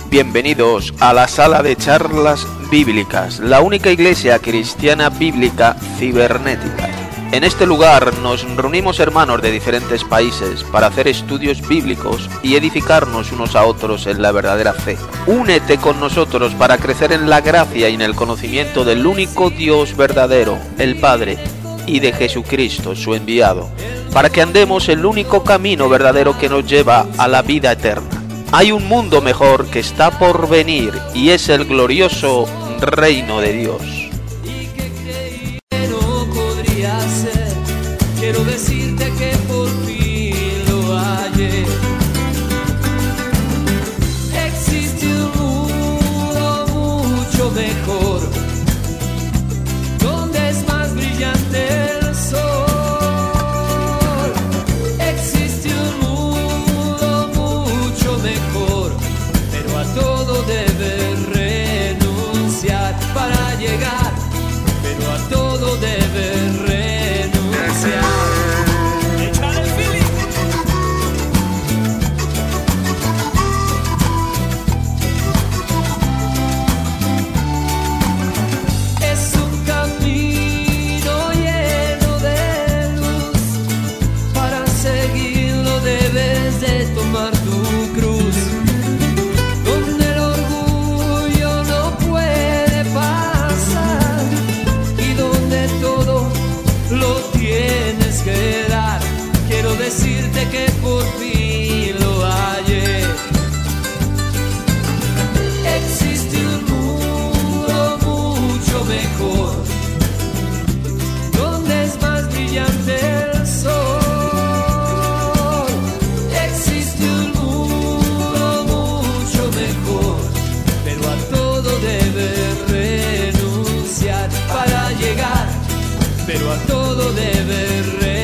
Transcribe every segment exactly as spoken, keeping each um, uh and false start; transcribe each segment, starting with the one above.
Bienvenidos a la sala de charlas bíblicas, la única iglesia cristiana bíblica cibernética. En este lugar nos reunimos hermanos de diferentes países para hacer estudios bíblicos y edificarnos unos a otros en la verdadera fe. Únete con nosotros para crecer en la gracia y en el conocimiento del único Dios verdadero, el Padre, y de Jesucristo, su enviado, para que andemos el único camino verdadero que nos lleva a la vida eterna. Hay un mundo mejor que está por venir y es el glorioso reino de Dios. Quiero decirte que por fin lo hallé. Existe un mundo mucho mejor, donde es más brillante el sol. Existe un mundo mucho mejor, pero a todo debes renunciar para llegar, pero a todo debes renunciar. Decirte que por fin lo hallé. Existe un mundo mucho mejor, donde es más brillante el sol. Existe un mundo mucho mejor, pero a todo debes renunciar para llegar, pero a todo debes renunciar.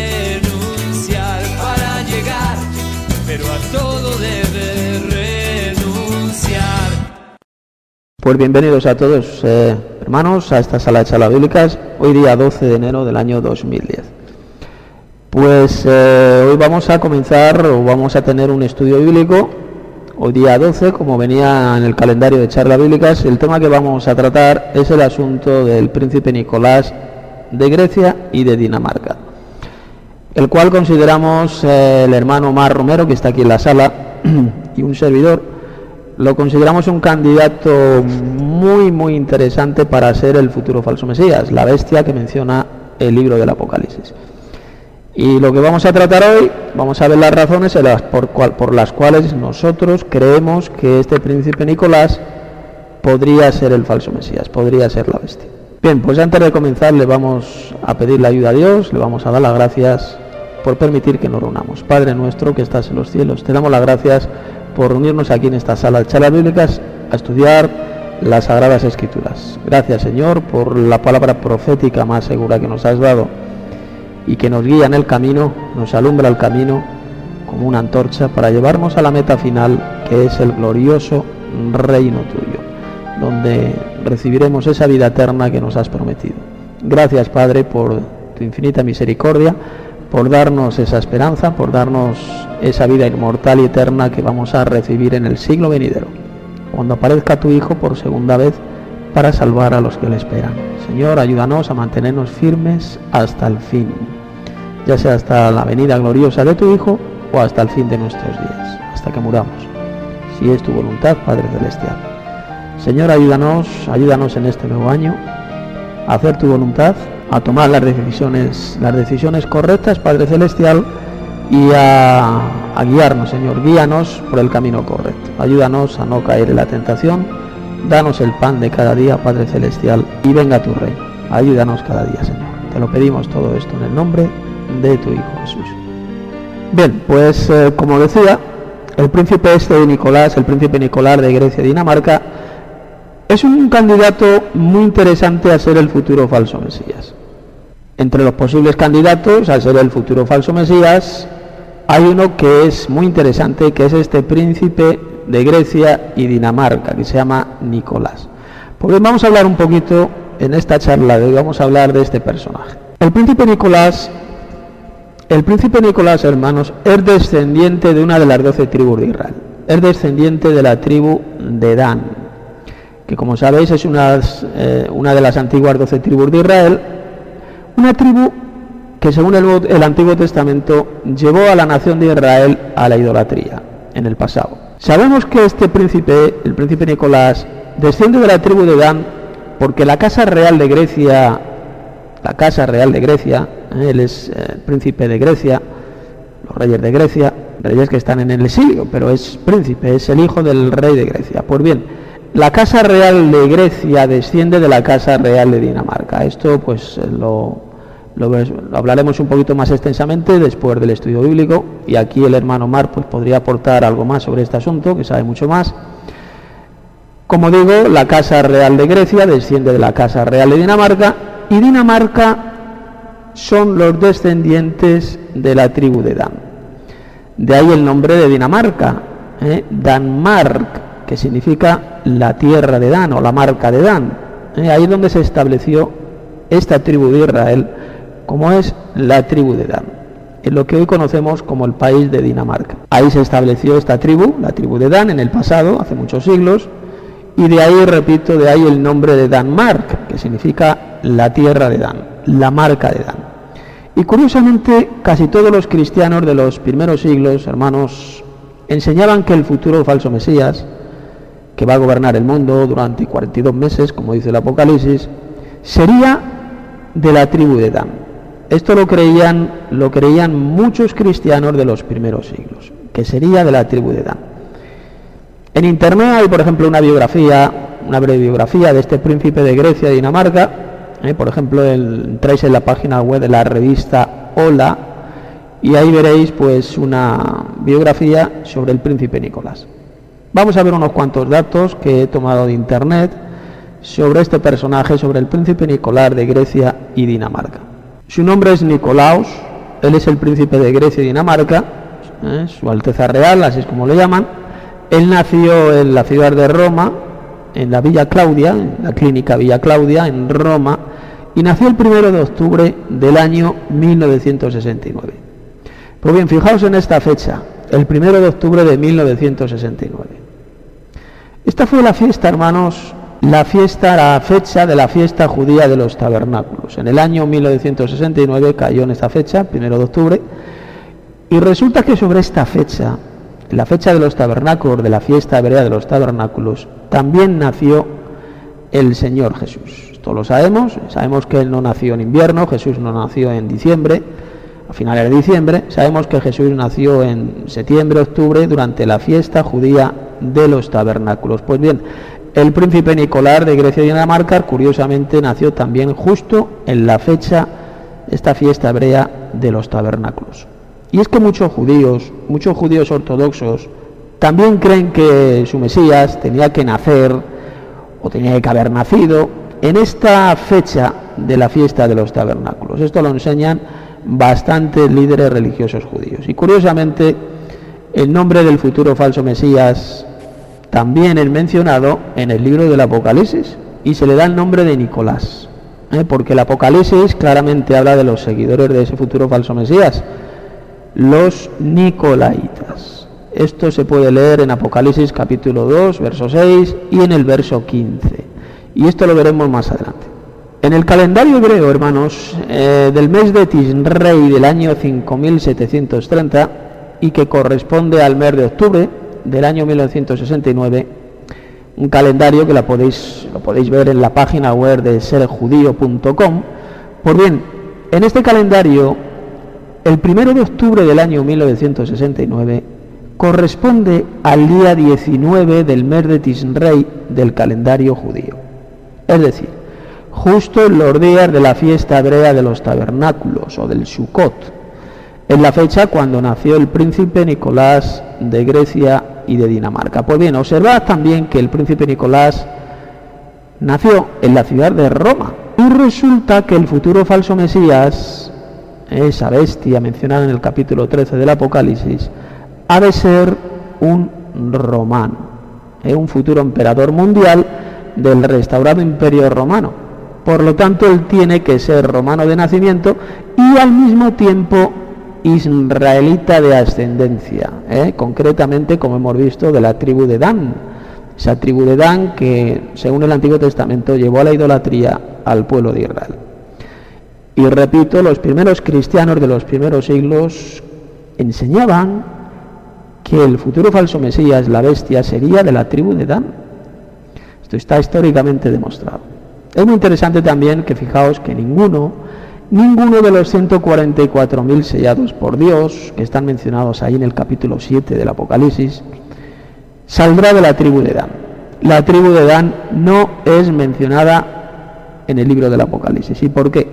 Pero a todo debe renunciar. Pues bienvenidos a todos, eh, hermanos, a esta sala de charlas bíblicas, hoy día doce de enero del año dos mil diez. Pues eh, hoy vamos a comenzar, o vamos a tener un estudio bíblico, hoy día doce, como venía en el calendario de charlas bíblicas. El tema que vamos a tratar es el asunto del príncipe Nicolás de Grecia y de Dinamarca, el cual consideramos eh, el hermano Mar Romero, que está aquí en la sala, y un servidor, lo consideramos un candidato muy muy interesante para ser el futuro falso Mesías, la bestia que menciona el libro del Apocalipsis. Y lo que vamos a tratar hoy, vamos a ver las razones en las por, cual, por las cuales nosotros creemos que este príncipe Nicolás podría ser el falso Mesías, podría ser la bestia. Bien, pues antes de comenzar le vamos a pedir la ayuda a Dios, le vamos a dar las gracias por permitir que nos reunamos. Padre nuestro que estás en los cielos, te damos las gracias por reunirnos aquí en esta sala de charlas bíblicas a estudiar las Sagradas Escrituras. Gracias, Señor, por la palabra profética más segura que nos has dado y que nos guía en el camino, nos alumbra el camino como una antorcha para llevarnos a la meta final, que es el glorioso reino tuyo, donde recibiremos esa vida eterna que nos has prometido. Gracias, Padre, por tu infinita misericordia, por darnos esa esperanza, por darnos esa vida inmortal y eterna que vamos a recibir en el siglo venidero, cuando aparezca tu Hijo por segunda vez para salvar a los que le esperan. Señor, ayúdanos a mantenernos firmes hasta el fin, ya sea hasta la venida gloriosa de tu Hijo o hasta el fin de nuestros días, hasta que muramos, si es tu voluntad, Padre Celestial. Señor, ayúdanos, ayúdanos en este nuevo año a hacer tu voluntad, a tomar las decisiones, las decisiones correctas, Padre Celestial, y a, a guiarnos, Señor, guíanos por el camino correcto. Ayúdanos a no caer en la tentación, danos el pan de cada día, Padre Celestial, y venga tu reino. Ayúdanos cada día, Señor. Te lo pedimos todo esto en el nombre de tu Hijo Jesús. Bien, pues eh, como decía, el príncipe este de Nicolás, el príncipe Nicolás de Grecia y Dinamarca, es un candidato muy interesante a ser el futuro falso Mesías. Entre los posibles candidatos a ser el futuro falso Mesías hay uno que es muy interesante, que es este príncipe de Grecia y Dinamarca, que se llama Nicolás. Pues vamos a hablar un poquito en esta charla de hoy, vamos a hablar de este personaje. El príncipe Nicolás, el príncipe Nicolás, hermanos, es descendiente de una de las doce tribus de Israel. es descendiente de la tribu de Dan, que como sabéis es una, eh, una de las antiguas doce tribus de Israel, una tribu que según el, el Antiguo Testamento llevó a la nación de Israel a la idolatría en el pasado. Sabemos que este príncipe, el príncipe Nicolás, desciende de la tribu de Dan porque la casa real de Grecia, la casa real de Grecia, eh, él es eh, príncipe de Grecia, los reyes de Grecia, reyes que están en el exilio, pero es príncipe, es el hijo del rey de Grecia. Pues bien, la casa real de Grecia desciende de la casa real de Dinamarca. Esto pues lo, lo, lo hablaremos un poquito más extensamente después del estudio bíblico, y aquí el hermano Mar pues podría aportar algo más sobre este asunto, que sabe mucho más. Como digo, la casa real de Grecia desciende de la casa real de Dinamarca, y Dinamarca son los descendientes de la tribu de Dan. De ahí el nombre de Dinamarca, ¿eh? Danmark, que significa la tierra de Dan o la marca de Dan. ¿eh? Ahí es donde se estableció esta tribu de Israel, como es la tribu de Dan, en lo que hoy conocemos como el país de Dinamarca. Ahí se estableció esta tribu, la tribu de Dan, en el pasado, hace muchos siglos, y de ahí, repito, de ahí el nombre de Danmark, que significa la tierra de Dan, la marca de Dan. Y curiosamente, casi todos los cristianos de los primeros siglos, hermanos, enseñaban que el futuro falso Mesías, que va a gobernar el mundo durante cuarenta y dos meses, como dice el Apocalipsis, sería de la tribu de Dan. Esto lo creían, lo creían muchos cristianos de los primeros siglos, que sería de la tribu de Dan. En internet hay, por ejemplo, una biografía, una breve biografía de este príncipe de Grecia y Dinamarca. Eh, por ejemplo, el, entráis en la página web de la revista Hola y ahí veréis pues una biografía sobre el príncipe Nicolás. Vamos a ver unos cuantos datos que he tomado de internet sobre este personaje, sobre el príncipe Nicolás de Grecia y Dinamarca. Su nombre es Nicolaos, él es el príncipe de Grecia y Dinamarca, eh, su Alteza Real, así es como le llaman. Él nació en la ciudad de Roma, en la Villa Claudia, en la clínica Villa Claudia, en Roma, y nació el primero de octubre del año mil novecientos sesenta y nueve. Pues bien, fijaos en esta fecha, el primero de octubre de mil novecientos sesenta y nueve. Esta fue la fiesta, hermanos, la fiesta, la fecha de la fiesta judía de los tabernáculos. En el año mil novecientos sesenta y nueve cayó en esta fecha, primero de octubre, y resulta que sobre esta fecha, la fecha de los tabernáculos, de la fiesta hebrea de los tabernáculos, también nació el Señor Jesús. Esto lo sabemos, sabemos que Él no nació en invierno, Jesús no nació en diciembre, a finales de diciembre, sabemos que Jesús nació en septiembre, octubre, durante la fiesta judía de los tabernáculos. Pues bien, el príncipe Nicolás de Grecia y Dinamarca, curiosamente, nació también justo en la fecha, esta fiesta hebrea de los tabernáculos. Y es que muchos judíos, muchos judíos ortodoxos, también creen que su Mesías tenía que nacer o tenía que haber nacido en esta fecha de la fiesta de los tabernáculos. Esto lo enseñan bastantes líderes religiosos judíos. Y curiosamente, el nombre del futuro falso Mesías también es mencionado en el libro del Apocalipsis y se le da el nombre de Nicolás, ¿eh? porque el Apocalipsis claramente habla de los seguidores de ese futuro falso Mesías, los nicolaitas. Esto se puede leer en Apocalipsis capítulo dos, verso seis y en el verso quince. Y esto lo veremos más adelante. En el calendario hebreo, hermanos, eh, del mes de Tisrei del año cinco mil setecientos treinta y que corresponde al mes de octubre del año mil novecientos sesenta y nueve, un calendario que la podéis, lo podéis ver en la página web de ser judío punto com. Pues bien, en este calendario, el primero de octubre del año mil novecientos sesenta y nueve corresponde al día diecinueve del mes de Tisrei del calendario judío. Es decir, justo en los días de la fiesta hebrea de los tabernáculos o del Sukkot, en la fecha cuando nació el príncipe Nicolás de Grecia y de Dinamarca. Pues bien, observad también que el príncipe Nicolás nació en la ciudad de Roma y resulta que el futuro falso Mesías, esa bestia mencionada en el capítulo trece del Apocalipsis, ha de ser un romano, ¿eh? un futuro emperador mundial del restaurado imperio romano. Por lo tanto, él tiene que ser romano de nacimiento y al mismo tiempo israelita de ascendencia, ¿eh? concretamente, como hemos visto, de la tribu de Dan, esa tribu de Dan que, según el Antiguo Testamento, llevó a la idolatría al pueblo de Israel. Y repito, los primeros cristianos de los primeros siglos enseñaban que el futuro falso Mesías, la bestia, sería de la tribu de Dan. Esto está históricamente demostrado. Es muy interesante también que fijaos que ninguno, ninguno de los ciento cuarenta y cuatro mil sellados por Dios, que están mencionados ahí en el capítulo siete del Apocalipsis, saldrá de la tribu de Dan. La tribu de Dan no es mencionada en el libro del Apocalipsis. ¿Y por qué?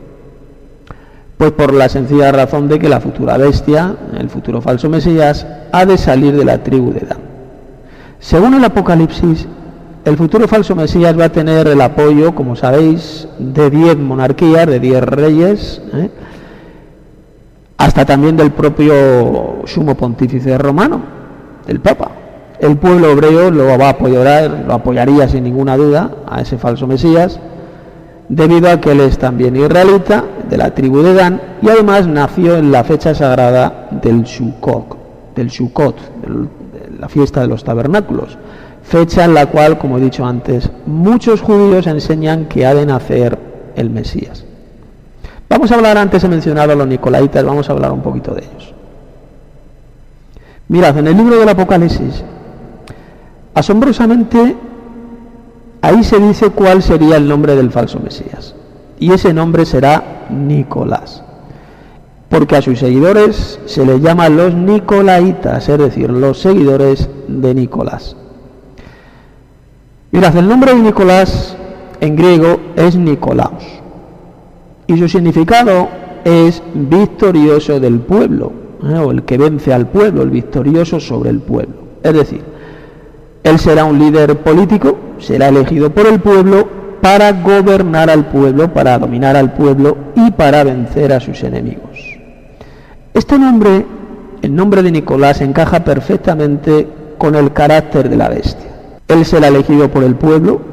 Pues por la sencilla razón de que la futura bestia, el futuro falso Mesías, ha de salir de la tribu de Dan. Según el Apocalipsis, el futuro falso Mesías va a tener el apoyo, como sabéis, de diez monarquías, de diez reyes, ¿eh? hasta también del propio sumo pontífice romano, del Papa. El pueblo hebreo lo va a apoyar, lo apoyaría sin ninguna duda a ese falso Mesías, debido a que él es también israelita, de la tribu de Dan, y además nació en la fecha sagrada del Sukkot, del Sukkot, del, de la fiesta de los tabernáculos, fecha en la cual, como he dicho antes, muchos judíos enseñan que ha de nacer el Mesías. Vamos a hablar, antes he mencionado a los nicolaitas, vamos a hablar un poquito de ellos. Mirad, en el libro del Apocalipsis, asombrosamente, ahí se dice cuál sería el nombre del falso Mesías. Y ese nombre será Nicolás. Porque a sus seguidores se les llama los nicolaitas, es decir, los seguidores de Nicolás. Mirad, el nombre de Nicolás en griego es Nicolaos. Y su significado es victorioso del pueblo, ¿eh? o el que vence al pueblo, el victorioso sobre el pueblo. Es decir, él será un líder político, será elegido por el pueblo para gobernar al pueblo, para dominar al pueblo y para vencer a sus enemigos. Este nombre, el nombre de Nicolás, encaja perfectamente con el carácter de la bestia. Él será elegido por el pueblo,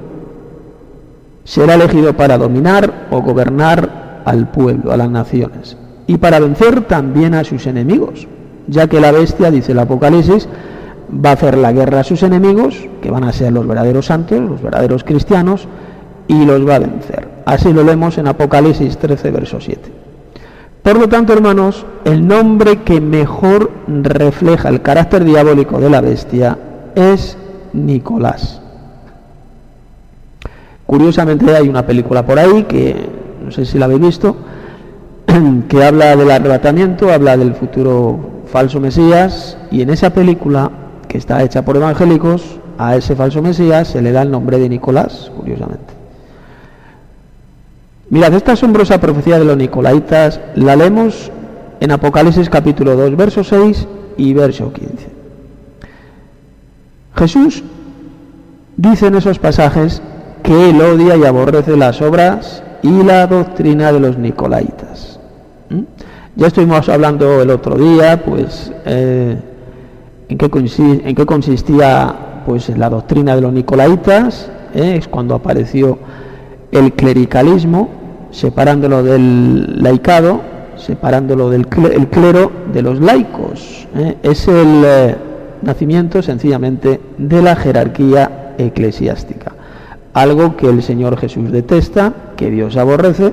será elegido para dominar o gobernar al pueblo, a las naciones, y para vencer también a sus enemigos, ya que la bestia, dice el Apocalipsis, va a hacer la guerra a sus enemigos, que van a ser los verdaderos santos, los verdaderos cristianos, y los va a vencer. Así lo leemos en Apocalipsis trece, verso siete. Por lo tanto, hermanos, el nombre que mejor refleja el carácter diabólico de la bestia es Nicolás. Curiosamente hay una película por ahí, que no sé si la habéis visto, que habla del arrebatamiento, habla del futuro falso Mesías, y en esa película, que está hecha por evangélicos, a ese falso Mesías se le da el nombre de Nicolás, curiosamente. Mirad, esta asombrosa profecía de los nicolaitas la leemos en Apocalipsis capítulo dos, verso seis y verso quince. Jesús dice en esos pasajes que él odia y aborrece las obras y la doctrina de los nicolaitas. ¿Mm? Ya estuvimos hablando el otro día, pues, eh, en, qué consist, en qué consistía pues la doctrina de los nicolaitas. ¿eh? Es cuando apareció el clericalismo, separándolo del laicado, separándolo del el clero de los laicos. ¿eh? Es el eh, nacimiento sencillamente de la jerarquía eclesiástica, algo que el Señor Jesús detesta, que Dios aborrece.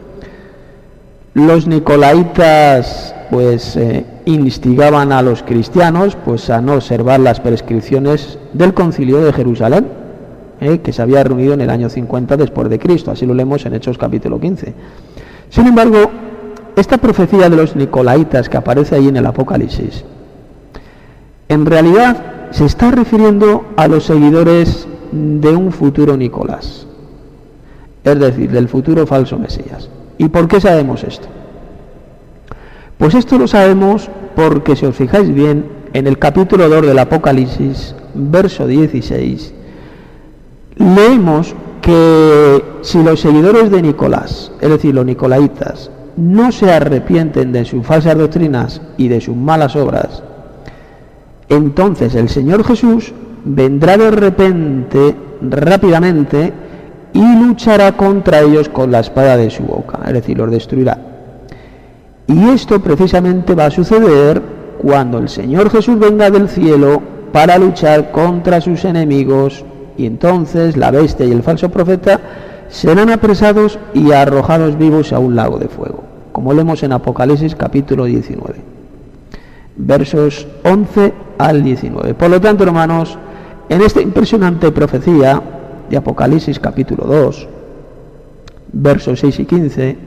Los nicolaitas pues eh, instigaban a los cristianos pues a no observar las prescripciones del Concilio de Jerusalén, eh, que se había reunido en el año cincuenta después de Cristo. Así lo leemos en Hechos capítulo quince. Sin embargo, esta profecía de los nicolaitas que aparece ahí en el Apocalipsis, en realidad se está refiriendo a los seguidores de un futuro Nicolás, es decir, del futuro falso Mesías. ¿Y por qué sabemos esto? Pues esto lo sabemos porque, si os fijáis bien, en el capítulo dos del Apocalipsis, verso dieciséis, leemos que si los seguidores de Nicolás, es decir, los nicolaitas, no se arrepienten de sus falsas doctrinas y de sus malas obras, entonces el Señor Jesús vendrá de repente, rápidamente, y luchará contra ellos con la espada de su boca, es decir, los destruirá. Y esto precisamente va a suceder cuando el Señor Jesús venga del cielo para luchar contra sus enemigos, y entonces la bestia y el falso profeta serán apresados y arrojados vivos a un lago de fuego, como leemos en Apocalipsis capítulo diecinueve, versos once al diecinueve. Por lo tanto, hermanos, en esta impresionante profecía de Apocalipsis capítulo dos, versos seis y quince,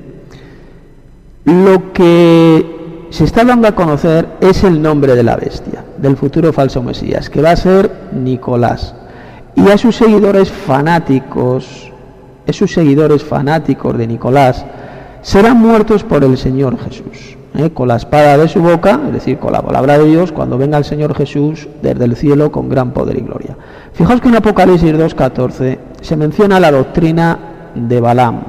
lo que se está dando a conocer es el nombre de la bestia, del futuro falso Mesías, que va a ser Nicolás. Y a sus seguidores fanáticos, esos seguidores fanáticos de Nicolás, serán muertos por el Señor Jesús, ¿eh? con la espada de su boca, es decir, con la palabra de Dios, cuando venga el Señor Jesús desde el cielo con gran poder y gloria. Fijaos que en Apocalipsis dos catorce se menciona la doctrina de Balaam,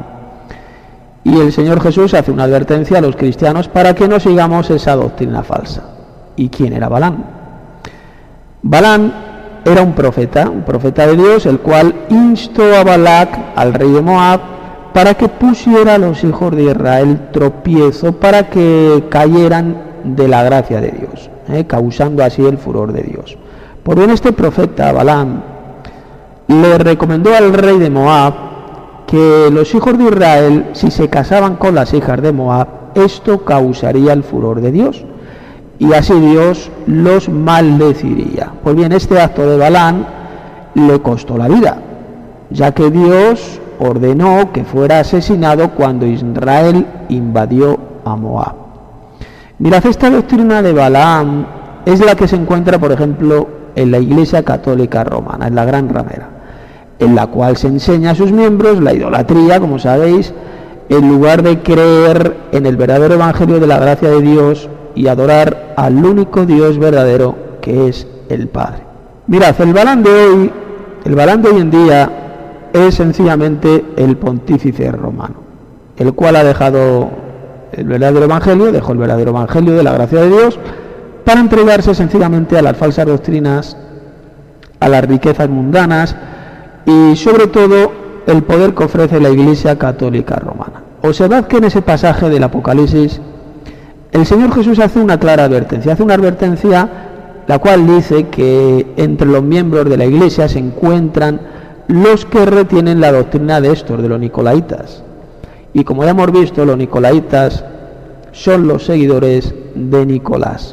y el Señor Jesús hace una advertencia a los cristianos para que no sigamos esa doctrina falsa. ¿Y quién era Balaam? Balaam era un profeta, un profeta de Dios, el cual instó a Balac, al rey de Moab, para que pusiera a los hijos de Israel tropiezo, para que cayeran de la gracia de Dios, ¿eh? causando así el furor de Dios. Por bien, este profeta, Balaam, le recomendó al rey de Moab que los hijos de Israel, si se casaban con las hijas de Moab, esto causaría el furor de Dios, y así Dios los maldeciría. Pues bien, este acto de Balaam le costó la vida, ya que Dios ordenó que fuera asesinado cuando Israel invadió a Moab. Mirad, esta doctrina de Balaam es la que se encuentra, por ejemplo, en la Iglesia Católica Romana, en la Gran Ramera, en la cual se enseña a sus miembros la idolatría, como sabéis, en lugar de creer en el verdadero evangelio de la gracia de Dios y adorar al único Dios verdadero, que es el Padre. Mirad, el Balaam de hoy, el Balaam de hoy en día es sencillamente el pontífice romano, el cual ha dejado el verdadero evangelio, dejó el verdadero evangelio de la gracia de Dios para entregarse sencillamente a las falsas doctrinas, a las riquezas mundanas y sobre todo el poder que ofrece la Iglesia Católica Romana. Observad que en ese pasaje del Apocalipsis el Señor Jesús hace una clara advertencia, hace una advertencia la cual dice que entre los miembros de la Iglesia se encuentran los que retienen la doctrina de estos, de los nicolaitas. Y como ya hemos visto, los nicolaitas son los seguidores de Nicolás.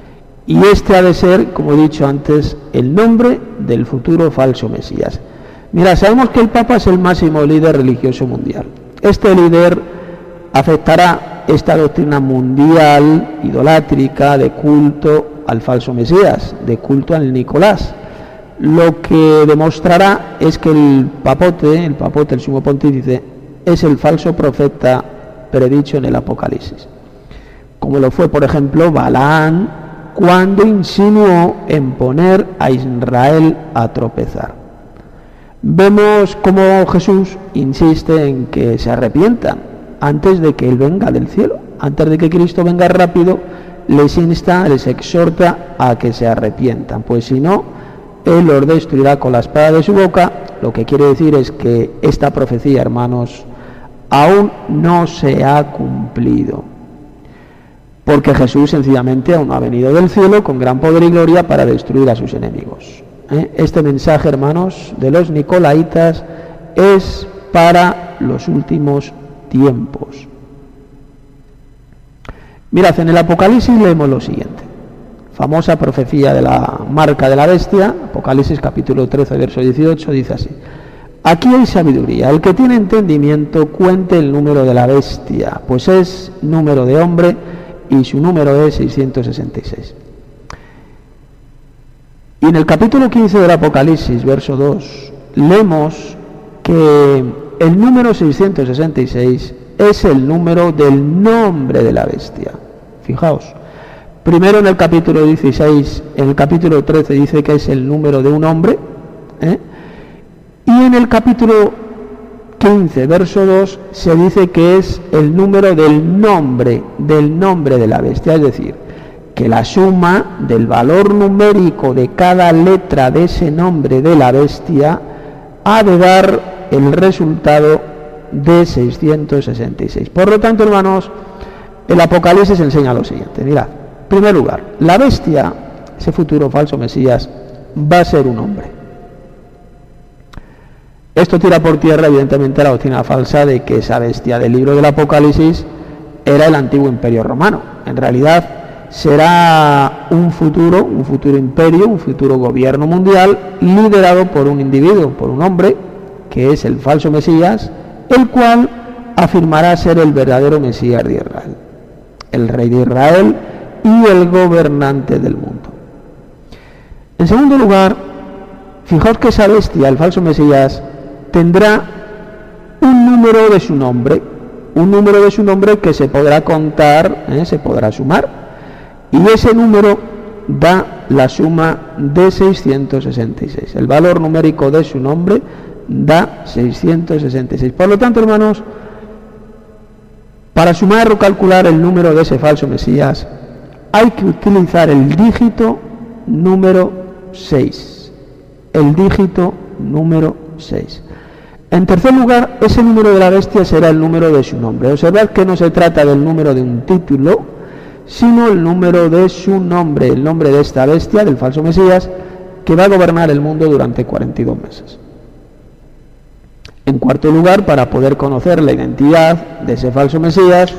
Y este ha de ser, como he dicho antes, el nombre del futuro falso Mesías. Mira, sabemos que el Papa es el máximo líder religioso mundial. Este líder aceptará esta doctrina mundial, idolátrica, de culto al falso Mesías, de culto al Nicolás. Lo que demostrará es que el papote, el papote, el sumo pontífice, es el falso profeta predicho en el Apocalipsis. Como lo fue, por ejemplo, Balaam, cuando insinuó en poner a Israel a tropezar. Vemos cómo Jesús insiste en que se arrepientan antes de que Él venga del cielo, antes de que Cristo venga rápido, les insta, les exhorta a que se arrepientan, pues si no, Él los destruirá con la espada de su boca. Lo que quiere decir es que esta profecía, hermanos, aún no se ha cumplido, porque Jesús sencillamente aún no ha venido del cielo con gran poder y gloria para destruir a sus enemigos. ¿Eh? Este mensaje, hermanos, de los nicolaitas es para los últimos tiempos. Mirad, en el Apocalipsis leemos lo siguiente, famosa profecía de la marca de la bestia, Apocalipsis capítulo trece, verso dieciocho, dice así: aquí hay sabiduría, el que tiene entendimiento cuente el número de la bestia, pues es número de hombre y su número es seiscientos sesenta y seis. Y en el capítulo quince del Apocalipsis, verso dos, leemos que el número seiscientos sesenta y seis es el número del nombre de la bestia. Fijaos, primero en el capítulo dieciséis, en el capítulo trece dice que es el número de un hombre, ¿eh? y en el capítulo quince, verso dos, se dice que es el número del nombre, del nombre de la bestia, es decir, que la suma del valor numérico de cada letra de ese nombre de la bestia ha de dar el resultado de seiscientos sesenta y seis. Por lo tanto, hermanos, El Apocalipsis enseña lo siguiente, mirad. En primer lugar, la bestia, ese futuro falso Mesías, va a ser un hombre. Esto tira por tierra, evidentemente, la doctrina falsa de que esa bestia del libro del Apocalipsis era el antiguo imperio romano. En realidad, será un futuro, un futuro imperio, un futuro gobierno mundial liderado por un individuo, por un hombre, que es el falso Mesías, el cual afirmará ser el verdadero Mesías de Israel, el rey de Israel y el gobernante del mundo. En segundo lugar, fijaos que esa bestia, el falso Mesías, tendrá un número de su nombre, un número de su nombre que se podrá contar, ¿eh? se podrá sumar, y ese número da la suma de seiscientos sesenta y seis. El valor numérico de su nombre da seiscientos sesenta y seis. Por lo tanto, hermanos, para sumar o calcular el número de ese falso Mesías, hay que utilizar el dígito número seis. El dígito número seis. En tercer lugar, ese número de la bestia será el número de su nombre. Observad que no se trata del número de un título, sino el número de su nombre, el nombre de esta bestia, del falso Mesías, que va a gobernar el mundo durante cuarenta y dos meses. En cuarto lugar, para poder conocer la identidad de ese falso Mesías,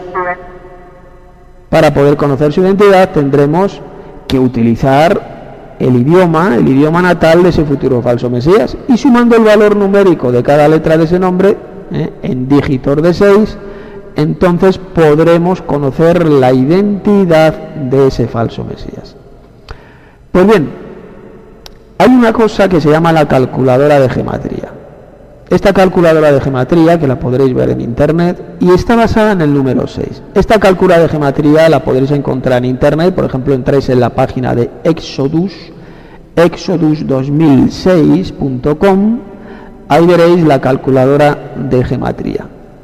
para poder conocer su identidad, tendremos que utilizar el idioma, el idioma natal de ese futuro falso Mesías, y sumando el valor numérico de cada letra de ese nombre, eh, en dígitos de seis, entonces podremos conocer la identidad de ese falso Mesías. Pues bien, hay una cosa que se llama la calculadora de gematría. Esta calculadora de gematría, que la podréis ver en internet, y está basada en el número seis. Esta calculadora de gematría la podréis encontrar en internet, por ejemplo, entráis en la página de Exodus, exodus dos mil seis punto com, ahí veréis la calculadora de gematría.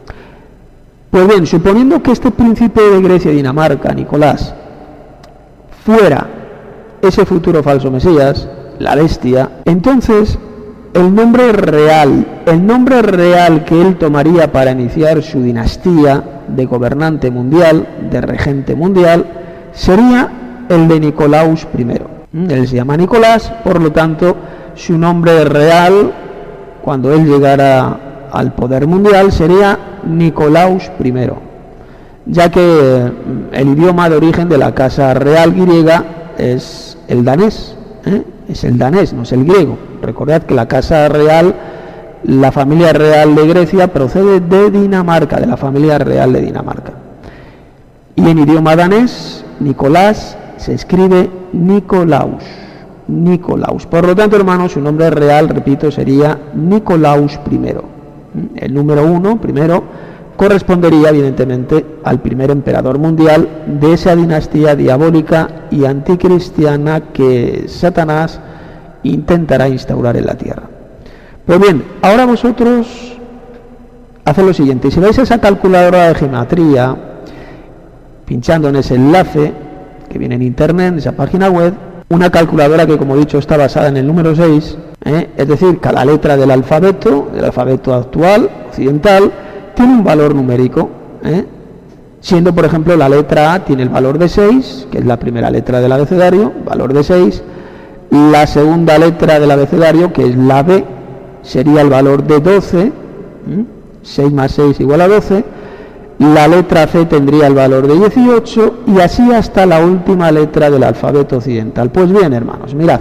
Pues bien, suponiendo que este príncipe de Grecia y Dinamarca, Nicolás, fuera ese futuro falso Mesías, la bestia, entonces el nombre real, el nombre real que él tomaría para iniciar su dinastía de gobernante mundial, de regente mundial, sería el de Nicolaus primero. Él se llama Nicolás, por lo tanto, su nombre real, cuando él llegara al poder mundial, sería Nicolaus primero, ya que el idioma de origen de la casa real griega es el danés, ¿eh? es el danés, no es el griego. Recordad que la casa real, la familia real de Grecia procede de Dinamarca, de la familia real de Dinamarca. Y en idioma danés, Nicolás se escribe Nicolaus, Nicolaus. Por lo tanto, hermanos, su nombre real, repito, sería Nicolaus primero. El número uno, primero, correspondería evidentemente al primer emperador mundial de esa dinastía diabólica y anticristiana que Satanás intentará instaurar en la tierra. Pues bien, ahora vosotros haced lo siguiente: si vais a esa calculadora de gematría, pinchando en ese enlace que viene en internet, en esa página web, una calculadora que, como he dicho, está basada en el número seis, ¿eh? es decir, cada letra del alfabeto, del alfabeto actual, occidental, tiene un valor numérico, ¿eh? siendo, por ejemplo, la letra A tiene el valor de seis, que es la primera letra del abecedario, valor de seis. La segunda letra del abecedario, que es la B, sería el valor de doce, ¿eh? seis más seis igual a doce. La letra C tendría el valor de dieciocho, y así hasta la última letra del alfabeto occidental. Pues bien, hermanos, mirad,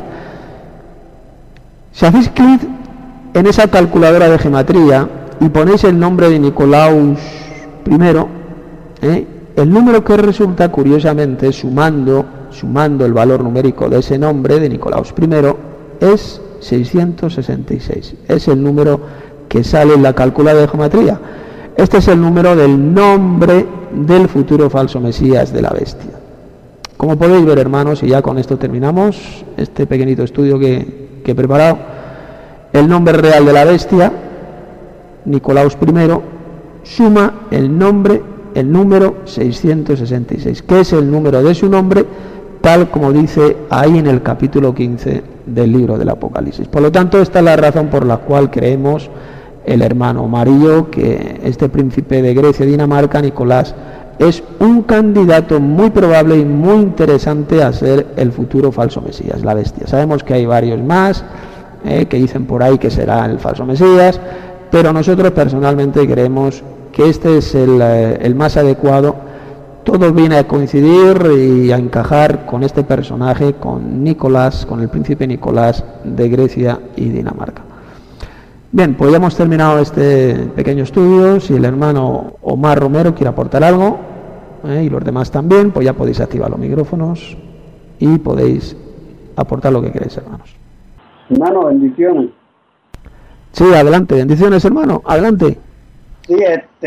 si hacéis clic en esa calculadora de gematría y ponéis el nombre de Nicolaus primero, ¿eh? el número que resulta, curiosamente, sumando, sumando el valor numérico de ese nombre de Nicolaus primero, es seiscientos sesenta y seis. Es el número que sale en la calculadora de gematría. Este es el número del nombre del futuro falso Mesías de la bestia. Como podéis ver, hermanos, y ya con esto terminamos este pequeñito estudio que, que he preparado, el nombre real de la bestia, Nicolaus primero, suma el nombre, el número seiscientos sesenta y seis, que es el número de su nombre, tal como dice ahí en el capítulo quince del libro del Apocalipsis. Por lo tanto, esta es la razón por la cual creemos el hermano Mario que este príncipe de Grecia y Dinamarca, Nicolás, es un candidato muy probable y muy interesante a ser el futuro falso Mesías, la bestia. Sabemos que hay varios más eh, que dicen por ahí que será el falso Mesías, pero nosotros personalmente creemos que este es el, eh, el más adecuado. Todo viene a coincidir y a encajar con este personaje, con Nicolás, con el príncipe Nicolás de Grecia y Dinamarca. Bien, pues ya hemos terminado este pequeño estudio. Si el hermano Omar Romero quiere aportar algo, eh, y los demás también, pues ya podéis activar los micrófonos y podéis aportar lo que queréis, hermanos. Hermano, bendiciones. Sí, adelante, bendiciones, hermano, adelante. Sí,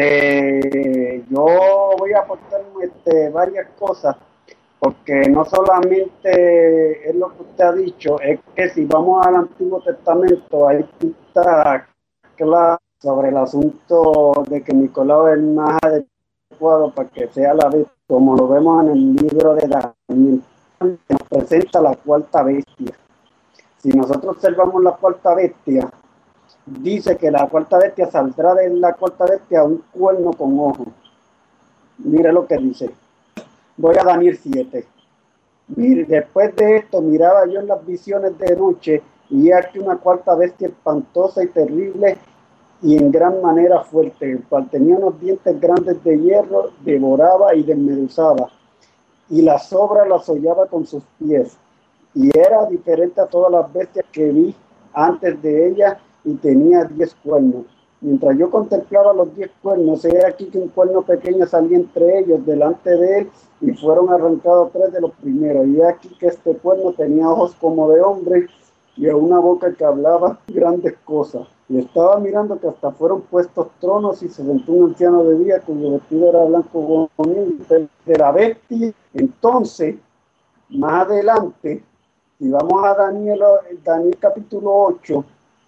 este, yo voy a aportar este, varias cosas, porque no solamente es lo que usted ha dicho, es que si vamos al Antiguo Testamento, ahí está claro sobre el asunto de que Nicolás es el más adecuado para que sea la bestia, como lo vemos en el libro de Daniel, nos presenta la cuarta bestia. Si nosotros observamos la cuarta bestia, dice que la cuarta bestia saldrá de la cuarta bestia un cuerno con ojo. Mire lo que dice. Voy a Daniel siete. Mire, después de esto miraba yo en las visiones de noche y aquí una cuarta bestia espantosa y terrible y en gran manera fuerte, el cual tenía unos dientes grandes de hierro, devoraba y desmeduzaba, y las sobras las hollaba con sus pies, y era diferente a todas las bestias que vi antes de ella, y tenía diez cuernos. Mientras yo contemplaba los diez cuernos, he aquí que un cuerno pequeño salía entre ellos delante de él, y fueron arrancados tres de los primeros. Y he aquí que este cuerno tenía ojos como de hombre, y una boca que hablaba grandes cosas. Y estaba mirando que hasta fueron puestos tronos, y se sentó un anciano de día, cuyo vestido era blanco como de la bestia. Entonces, más adelante, si vamos a Daniel, Daniel capítulo ocho,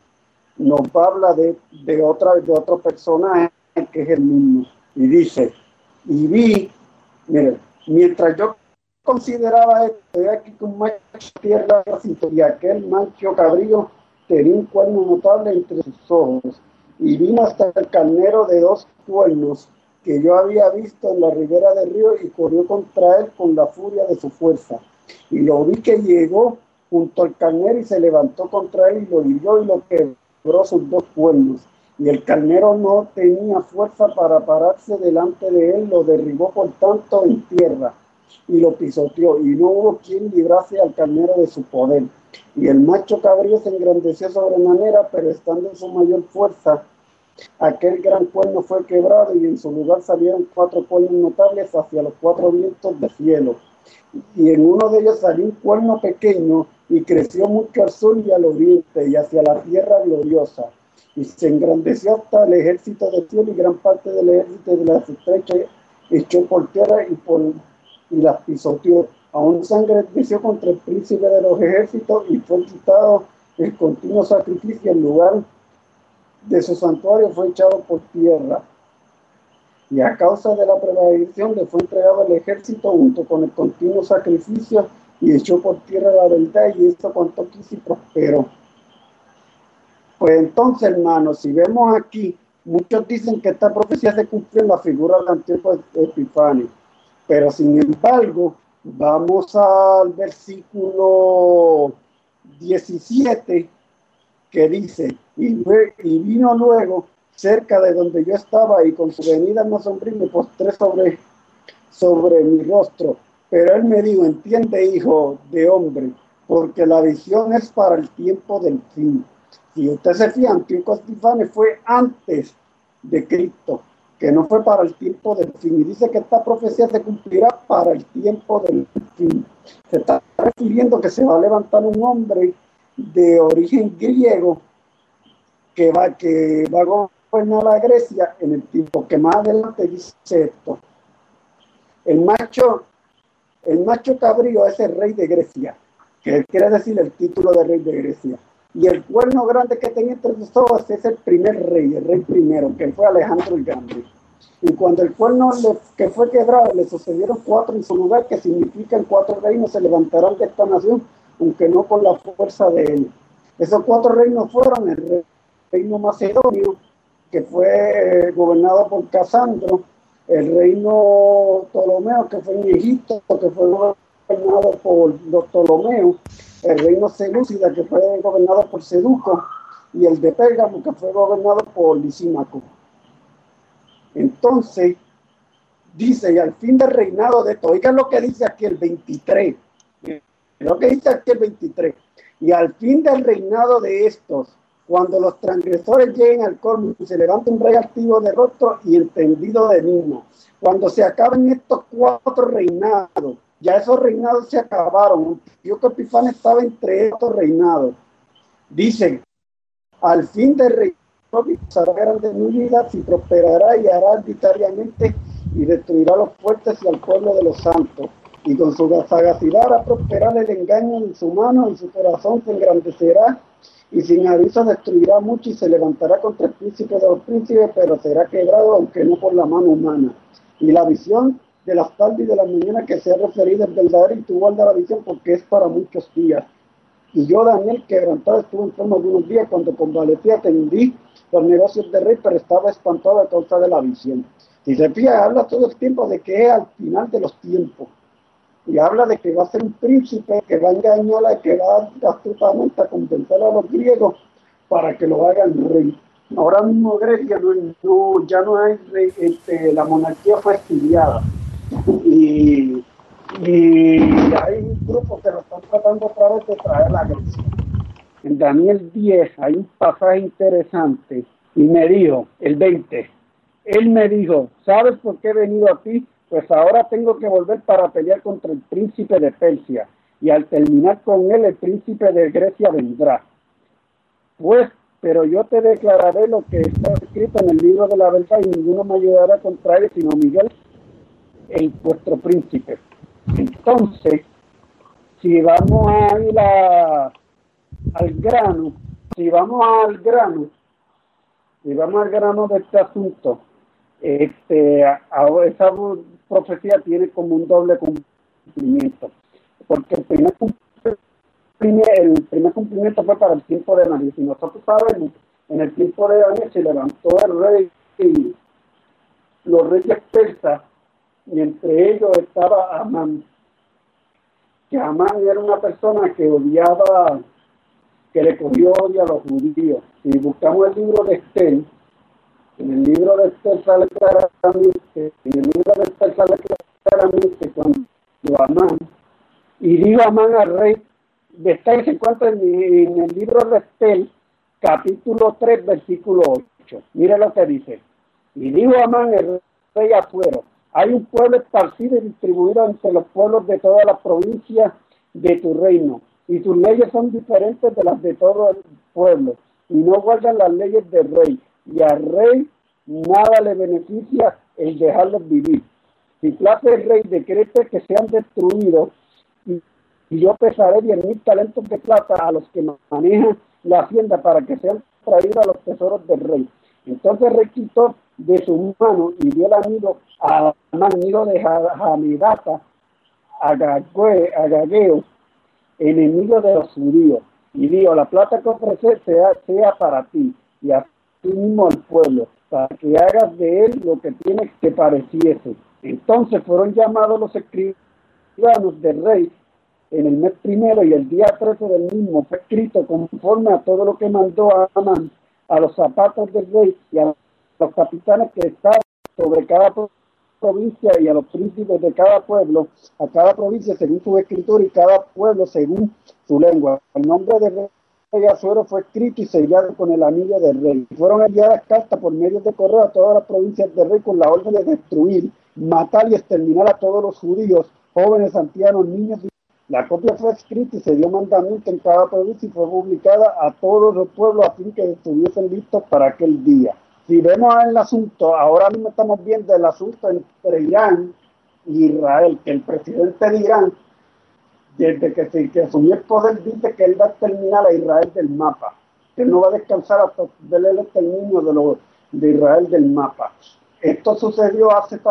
nos va a hablar de, de, otra, de otro personaje que es el mismo. Y dice, y vi, mire, mientras yo consideraba esto, aquí que un macho tierra y aquel macho cabrío tenía un cuerno notable entre sus ojos, y vino hasta el carnero de dos cuernos que yo había visto en la ribera del río, y corrió contra él con la furia de su fuerza. Y lo vi que llegó junto al carnero y se levantó contra él y lo hirió y lo quebró sus dos cuernos. Y el carnero no tenía fuerza para pararse delante de él, lo derribó por tanto en tierra y lo pisoteó, y no hubo quien librase al carnero de su poder. Y el macho cabrío se engrandeció sobremanera, pero estando en su mayor fuerza, aquel gran cuerno fue quebrado, y en su lugar salieron cuatro cuernos notables hacia los cuatro vientos del cielo. Y en uno de ellos salió un cuerno pequeño, y creció mucho al sur y al oriente, y hacia la tierra gloriosa. Y se engrandeció hasta el ejército del cielo, y gran parte del ejército de las estrechas echó por tierra y, por, y las pisoteó. Aún se engrandeció contra el príncipe de los ejércitos, y fue quitado el continuo sacrificio, y el lugar de su santuario fue echado por tierra. Y a causa de la prevaricación le fue entregado al ejército junto con el continuo sacrificio, y echó por tierra la verdad, y esto cuanto quiso y prosperó. Pues entonces, hermanos, si vemos aquí, muchos dicen que esta profecía se cumplió en la figura del antiguo Epifanio, pero sin embargo, vamos al versículo diecisiete, que dice, y, y vino luego cerca de donde yo estaba, y con su venida me asombré y me postré sobre, sobre mi rostro. Pero él me dijo, entiende, hijo de hombre, porque la visión es para el tiempo del fin. Si usted se fija, Antíoco Epífanes fue antes de Cristo, que no fue para el tiempo del fin. Y dice que esta profecía se cumplirá para el tiempo del fin. Se está refiriendo que se va a levantar un hombre de origen griego que va, que va a gobernar la Grecia en el tiempo, que más adelante dice esto. El macho, el macho cabrío es el rey de Grecia, que quiere decir el título de rey de Grecia. Y el cuerno grande que tenía entre sus ojos es el primer rey, el rey primero, que fue Alejandro el Grande. Y cuando el cuerno le, que fue quebrado, le sucedieron cuatro en su lugar, que significan cuatro reinos se levantarán de esta nación, aunque no con la fuerza de él. Esos cuatro reinos fueron el reino macedonio, que fue eh, gobernado por Casandro, el reino Ptolomeo, que fue en Egipto, que fue gobernado por los Ptolomeos, el reino Selúcida, que fue gobernado por Seduco, y el de Pérgamo, que fue gobernado por Lisímaco. Entonces, dice, y al fin del reinado de esto, oigan lo que dice aquí el veintitrés, lo que dice aquí el veintitrés, y al fin del reinado de estos, cuando los transgresores lleguen al colmo y se levante un rey altivo de rostro y entendido de enigma, cuando se acaben estos cuatro reinados, ya esos reinados se acabaron, Antíoco Epifanes estaba entre estos reinados, dice, al fin del reinado será grande mi vida, y prosperará y hará arbitrariamente y destruirá a los fuertes y al pueblo de los santos, y con su sagacidad hará prosperar el engaño en su mano, y su corazón se engrandecerá, y sin aviso destruirá mucho, y se levantará contra el príncipe de los príncipes, pero será quebrado, aunque no por la mano humana. Y la visión de las tardes y de las mañanas que se ha referido es verdadera, y tú guarda la visión porque es para muchos días. Y yo, Daniel, quebrantado, estuve enfermo algunos días, cuando convalecía atendí los negocios de rey, pero estaba espantado a causa de la visión. Si se fija, habla todo el tiempo de que es al final de los tiempos. Y habla de que va a ser un príncipe que va a engañar, que va astutamente a convencer a los griegos para que lo hagan rey. Ahora mismo Grecia no, no, ya no hay rey, este, la monarquía fue exiliada. Y, y hay grupos que lo están tratando otra vez de traer a Grecia. En Daniel diez hay un pasaje interesante y me dijo, el veinte, él me dijo, ¿sabes por qué he venido a ti? Pues ahora tengo que volver para pelear contra el príncipe de Persia, y al terminar con él, el príncipe de Grecia vendrá. Pues, pero yo te declararé lo que está escrito en el libro de la verdad, y ninguno me ayudará contra él, sino Miguel, el vuestro príncipe. Entonces, si vamos a ir a, al grano, si vamos al grano, si vamos al grano de este asunto, este, a, a, esa profecía tiene como un doble cumplimiento, porque el primer cumplimiento, el primer cumplimiento fue para el tiempo de Daniel. Si nosotros sabemos, en el tiempo de Daniel se levantó el rey y los reyes persas, y entre ellos estaba Amán, que Amán era una persona que odiaba, que le cogió odio a los judíos. Si buscamos el libro de Estel, en el libro de Estel sale claramente, en el libro de Estel sale claramente cuando Amán, y dijo Amán al rey, de Estel se encuentra en, en el libro de Estel, capítulo tres, versículo ocho. Mire lo que dice. Y dijo Amán el rey Asuero, hay un pueblo esparcido y distribuido entre los pueblos de todas las provincias de tu reino, y sus leyes son diferentes de las de todo el pueblo, y no guardan las leyes del rey, y al rey nada le beneficia el dejarlos vivir. Si place el rey, decrete que sean destruidos, y, y yo pesaré diez mil talentos de plata a los que manejan la hacienda para que sean traídos a los tesoros del rey. Entonces el rey quitó de su mano y dio el anillo a Amán, hijo de Hamedata, a Agageo, enemigo de los judíos, y dijo, la plata que ofreces sea, sea para ti, y a ti mismo al pueblo, para que hagas de él lo que tienes que pareciese. Entonces fueron llamados los escribanos del rey en el mes primero, y el día trece del mismo fue escrito conforme a todo lo que mandó a Amán, a los zapatos del rey y a los capitanes que estaban sobre cada provincia y a los príncipes de cada pueblo, a cada provincia según su escritura y cada pueblo según su lengua. El nombre del rey Asuero fue escrito y sellado con el anillo del rey. Fueron enviadas cartas por medio de correo a todas las provincias del rey con la orden de destruir, matar y exterminar a todos los judíos, jóvenes, ancianos, niños. La copia fue escrita y se dio mandamiento en cada provincia y fue publicada a todos los pueblos a fin que estuviesen listos para aquel día. Si vemos el asunto, ahora mismo estamos viendo el asunto entre Irán y Israel, que el presidente de Irán, desde que se que asumió el poder, dice que él va a exterminar a Israel del mapa, que no va a descansar hasta ver el exterminio de, los, de Israel del mapa. Esto sucedió hace,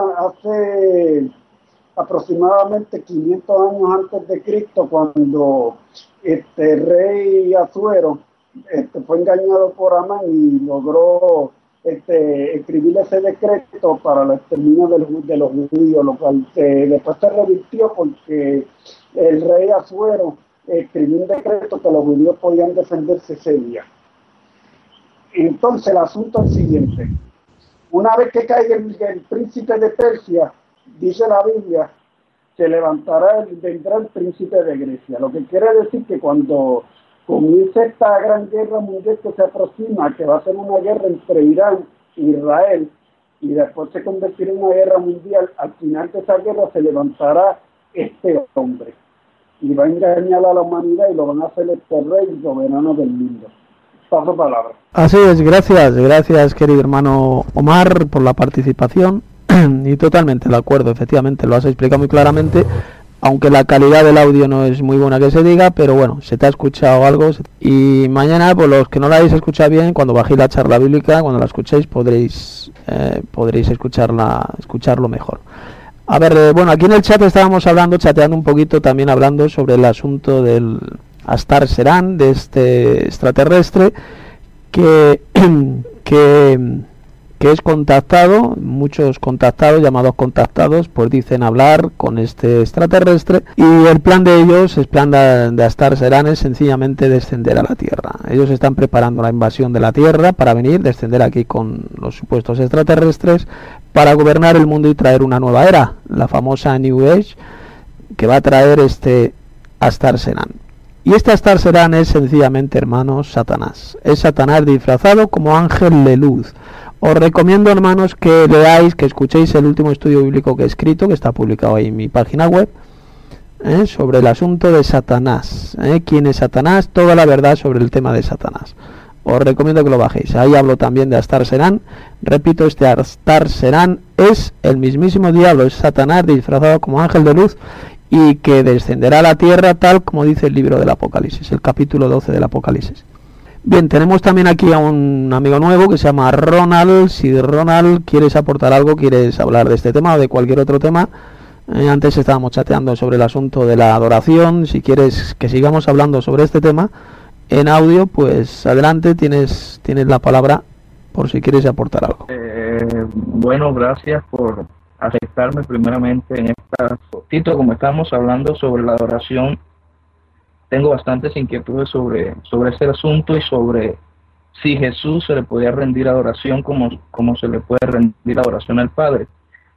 hace aproximadamente quinientos años antes de Cristo, cuando este rey Asuero este, fue engañado por Amán y logró este, escribir ese decreto para el exterminio de los, de los judíos, lo cual eh, después se revirtió porque el rey Asuero escribió un decreto que los judíos podían defenderse ese día. Entonces el asunto es el siguiente: una vez que caiga el, el príncipe de Persia, dice la Biblia, se levantará, vendrá el príncipe de Grecia, lo que quiere decir que cuando comience esta gran guerra mundial que se aproxima, que va a ser una guerra entre Irán e Israel, y después se convertirá en una guerra mundial, al final de esa guerra se levantará este hombre y va a engañar a la humanidad y lo van a hacer este rey y soberano del mundo. Paso palabra. Así es, gracias, gracias querido hermano Omar por la participación y totalmente de acuerdo, efectivamente lo has explicado muy claramente, aunque la calidad del audio no es muy buena que se diga, pero bueno, se te ha escuchado algo y mañana, por los que no la habéis escuchado bien, cuando bajéis la charla bíblica, cuando la escuchéis podréis eh, podréis escucharla, escucharlo mejor. A ver, eh, bueno, aquí en el chat estábamos hablando, chateando un poquito, también hablando sobre el asunto del Astar Serán, de este extraterrestre que, que, que es contactado, muchos contactados, llamados contactados, pues dicen hablar con este extraterrestre, y el plan de ellos, el plan de, de Astar Serán es sencillamente descender a la Tierra. Ellos están preparando la invasión de la Tierra para venir, descender aquí con los supuestos extraterrestres, para gobernar el mundo y traer una nueva era, la famosa New Age, que va a traer este Astar Serán. Y este Astar Serán es sencillamente, hermanos, Satanás. Es Satanás disfrazado como ángel de luz. Os recomiendo, hermanos, que leáis, que escuchéis el último estudio bíblico que he escrito, que está publicado ahí en mi página web, ¿eh? sobre el asunto de Satanás. ¿eh? ¿Quién es Satanás? Toda la verdad sobre el tema de Satanás. Os recomiendo que lo bajéis. Ahí hablo también de Astar Serán. Repito, este Astar Serán es el mismísimo diablo, es Satanás disfrazado como ángel de luz y que descenderá a la tierra tal como dice el libro del Apocalipsis, el capítulo doce del Apocalipsis. Bien, tenemos también aquí a un amigo nuevo que se llama Ronald. Si Ronald quieres aportar algo, quieres hablar de este tema o de cualquier otro tema, eh, antes estábamos chateando sobre el asunto de la adoración. Si quieres que sigamos hablando sobre este tema en audio, pues adelante, tienes tienes la palabra por si quieres aportar algo. Eh, bueno, gracias por aceptarme primeramente en esta Tito, como estamos hablando sobre la adoración. Tengo bastantes inquietudes sobre, sobre este asunto y sobre si Jesús se le podía rendir adoración como, como se le puede rendir adoración al Padre.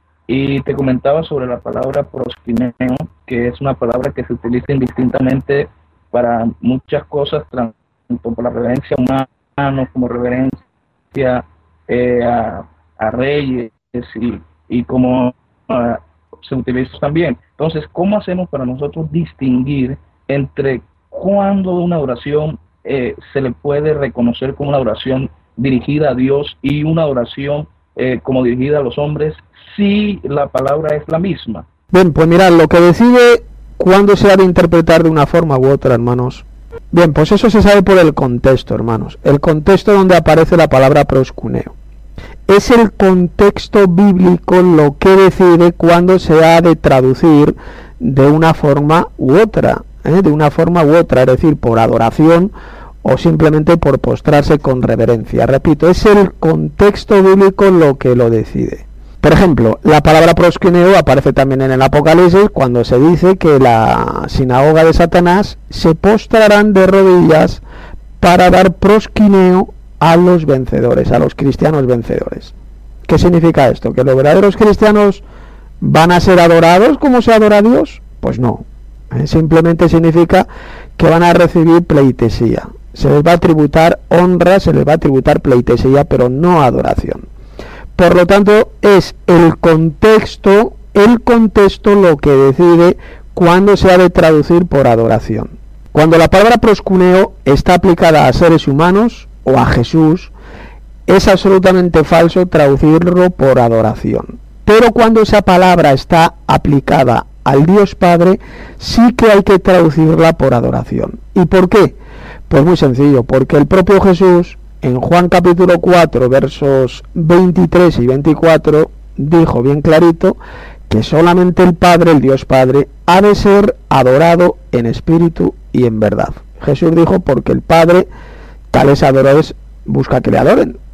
Y te comentaba sobre la palabra proskineo, que es una palabra que se utiliza indistintamente para muchas cosas, tanto por la reverencia humana como reverencia eh, a, a reyes y, y como uh, se utiliza también. Entonces, ¿cómo hacemos para nosotros distinguir entre cuándo una oración eh, se le puede reconocer como una oración dirigida a Dios y una oración eh, como dirigida a los hombres, si la palabra es la misma? Bien, pues mirad, lo que decide cuándo se ha de interpretar de una forma u otra, hermanos. Bien, pues eso se sabe por el contexto, hermanos. El contexto donde aparece la palabra proskuneo. Es el contexto bíblico lo que decide cuándo se ha de traducir de una forma u otra, ¿eh? de una forma u otra, es decir, por adoración o simplemente por postrarse con reverencia. Repito, es el contexto bíblico lo que lo decide. Por ejemplo, la palabra proskineo aparece también en el Apocalipsis cuando se dice que la sinagoga de Satanás se postrarán de rodillas para dar proskineo a los vencedores, a los cristianos vencedores. ¿Qué significa esto? ¿Que los verdaderos cristianos van a ser adorados como se adora a Dios? Pues no. ¿Eh? Simplemente significa que van a recibir pleitesía. Se les va a tributar honra, se les va a tributar pleitesía, pero no adoración. Por lo tanto, es el contexto, el contexto lo que decide cuándo se ha de traducir por adoración. Cuando la palabra proskuneo está aplicada a seres humanos o a Jesús, es absolutamente falso traducirlo por adoración. Pero cuando esa palabra está aplicada al Dios Padre, sí que hay que traducirla por adoración. ¿Y por qué? Pues muy sencillo, porque el propio Jesús, en Juan capítulo cuatro, versos veintitrés y veinticuatro, dijo bien clarito que solamente el Padre, el Dios Padre, ha de ser adorado en espíritu y en verdad. Jesús dijo, porque el Padre, tales adoradores, busca que le adoren.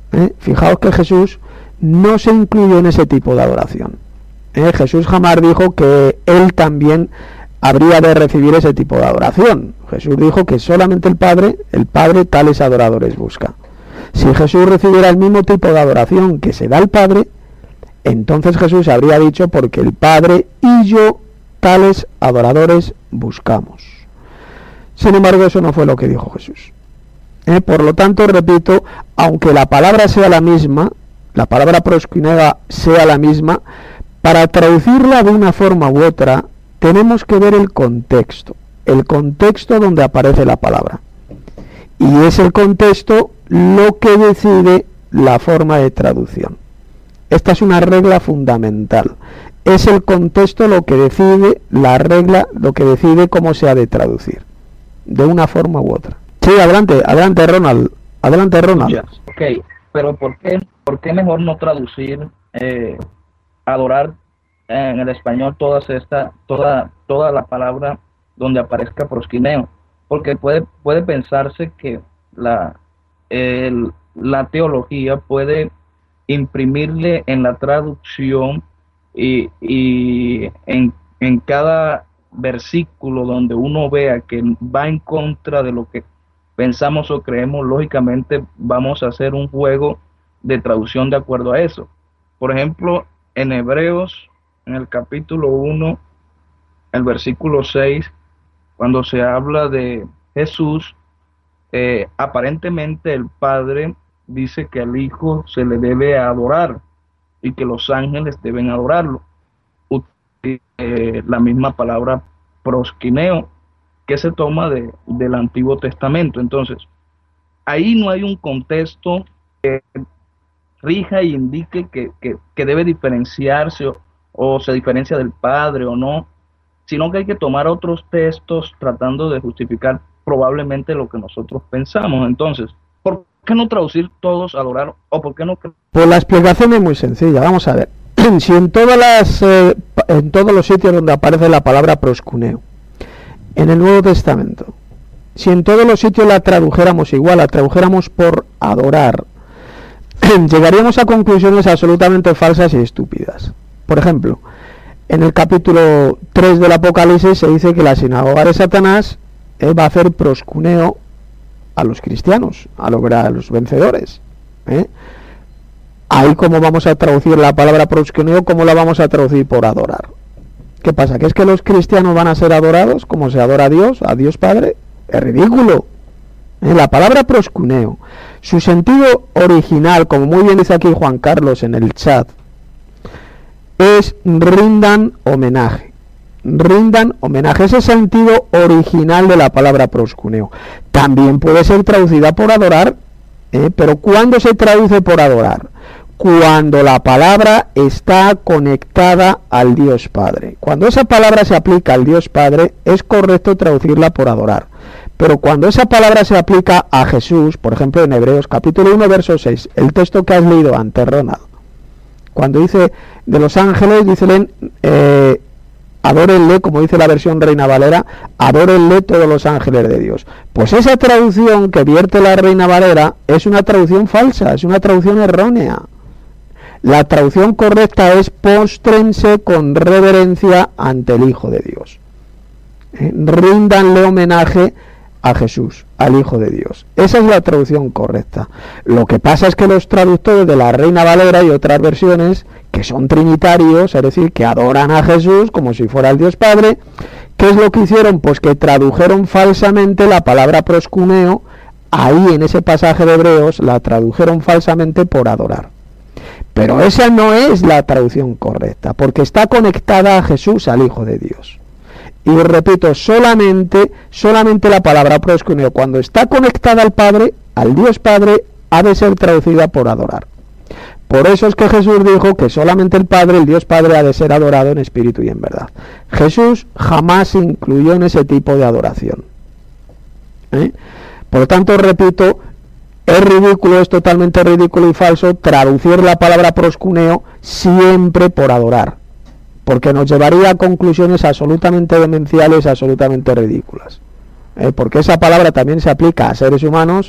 ¿eh? Fijaos que Jesús no se incluyó en ese tipo de adoración. ¿eh? Jesús jamás dijo que él también habría de recibir ese tipo de adoración. Jesús dijo que solamente el Padre, el Padre tales adoradores busca. Si Jesús recibiera el mismo tipo de adoración que se da al Padre, entonces Jesús habría dicho porque el Padre y yo tales adoradores buscamos. Sin embargo, eso no fue lo que dijo Jesús. ¿Eh? Por lo tanto, repito, aunque la palabra sea la misma, la palabra proskuneo sea la misma, para traducirla de una forma u otra, tenemos que ver el contexto, el contexto donde aparece la palabra. Y es el contexto lo que decide la forma de traducción. Esta es una regla fundamental. Es el contexto lo que decide la regla, lo que decide cómo se ha de traducir, de una forma u otra. Sí, adelante, adelante Ronald, adelante Ronald. Yes. Ok, pero ¿por qué, por qué mejor no traducir, eh, adorar eh, en el español todas esta, toda, toda la palabra donde aparezca proskineo? Porque puede, puede pensarse que la, el, la teología puede imprimirle en la traducción y, y en, en cada versículo donde uno vea que va en contra de lo que pensamos o creemos, lógicamente vamos a hacer un juego de traducción de acuerdo a eso. Por ejemplo, en Hebreos, en el capítulo uno, el versículo seis, cuando se habla de Jesús, eh, aparentemente el Padre dice que al Hijo se le debe adorar y que los ángeles deben adorarlo. Eh, la misma palabra proskineo que se toma de, del Antiguo Testamento. Entonces, ahí no hay un contexto que rija y indique que, que, que debe diferenciarse o, o se diferencia del Padre o no, sino que hay que tomar otros textos tratando de justificar probablemente lo que nosotros pensamos. Entonces, ¿por qué no traducir todos adorar o por qué no? Pues la explicación es muy sencilla. Vamos a ver. Si en todas las eh, en todos los sitios donde aparece la palabra proskuneo en el Nuevo Testamento, si en todos los sitios la tradujéramos igual, la tradujéramos por adorar, llegaríamos a conclusiones absolutamente falsas y estúpidas. Por ejemplo, en el capítulo tres del Apocalipsis se dice que la sinagoga de Satanás eh, va a hacer proskuneo a los cristianos, a los, a los vencedores. ¿eh? Ahí, ¿cómo vamos a traducir la palabra proskuneo? ¿Cómo la vamos a traducir por adorar? ¿Qué pasa? ¿Que es que los cristianos van a ser adorados como se adora a Dios, a Dios Padre? Es ridículo. ¿Eh? La palabra proskuneo, su sentido original, como muy bien dice aquí Juan Carlos en el chat, es rindan homenaje. Rindan homenaje. Ese sentido original de la palabra proskuneo. También puede ser traducida por adorar, ¿eh? Pero ¿cuándo se traduce por adorar? Cuando la palabra está conectada al Dios Padre. Cuando esa palabra se aplica al Dios Padre, es correcto traducirla por adorar. Pero cuando esa palabra se aplica a Jesús, por ejemplo en Hebreos capítulo uno, verso seis, el texto que has leído antes, Ronald, cuando dice de los ángeles, dice eh, adórenle, como dice la versión Reina Valera, adórenle todos los ángeles de Dios. Pues esa traducción que vierte la Reina Valera es una traducción falsa, es una traducción errónea. La traducción correcta es póstrense con reverencia ante el Hijo de Dios. ¿Eh? Ríndanle homenaje a Jesús, al Hijo de Dios. Esa es la traducción correcta. Lo que pasa es que los traductores de la Reina Valera y otras versiones, que son trinitarios, es decir, que adoran a Jesús como si fuera el Dios Padre, ¿qué es lo que hicieron? Pues que tradujeron falsamente la palabra proskuneo, ahí en ese pasaje de Hebreos, la tradujeron falsamente por adorar. Pero esa no es la traducción correcta, porque está conectada a Jesús, al Hijo de Dios. Y repito, solamente, solamente la palabra proskuneo, cuando está conectada al Padre, al Dios Padre, ha de ser traducida por adorar. Por eso es que Jesús dijo que solamente el Padre, el Dios Padre, ha de ser adorado en espíritu y en verdad. Jesús jamás se incluyó en ese tipo de adoración. ¿Eh? Por lo tanto, repito, es ridículo, es totalmente ridículo y falso traducir la palabra proskuneo siempre por adorar, porque nos llevaría a conclusiones absolutamente demenciales, absolutamente ridículas. ¿Eh? Porque esa palabra también se aplica a seres humanos,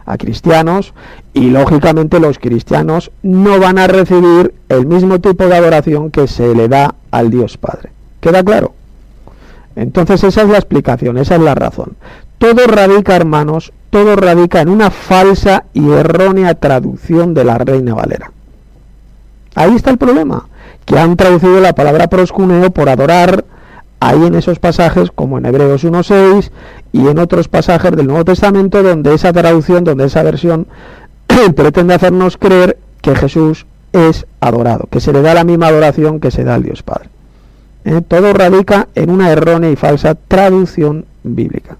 a cristianos, y lógicamente los cristianos no van a recibir el mismo tipo de adoración que se le da al Dios Padre. ¿Queda claro? Entonces esa es la explicación, esa es la razón. Todo radica, hermanos, todo radica en una falsa y errónea traducción de la Reina Valera. Ahí está el problema, que han traducido la palabra proscuneo por adorar, ahí en esos pasajes, como en Hebreos uno seis, y en otros pasajes del Nuevo Testamento, donde esa traducción, donde esa versión pretende hacernos creer que Jesús es adorado, que se le da la misma adoración que se da al Dios Padre. ¿Eh? Todo radica en una errónea y falsa traducción bíblica.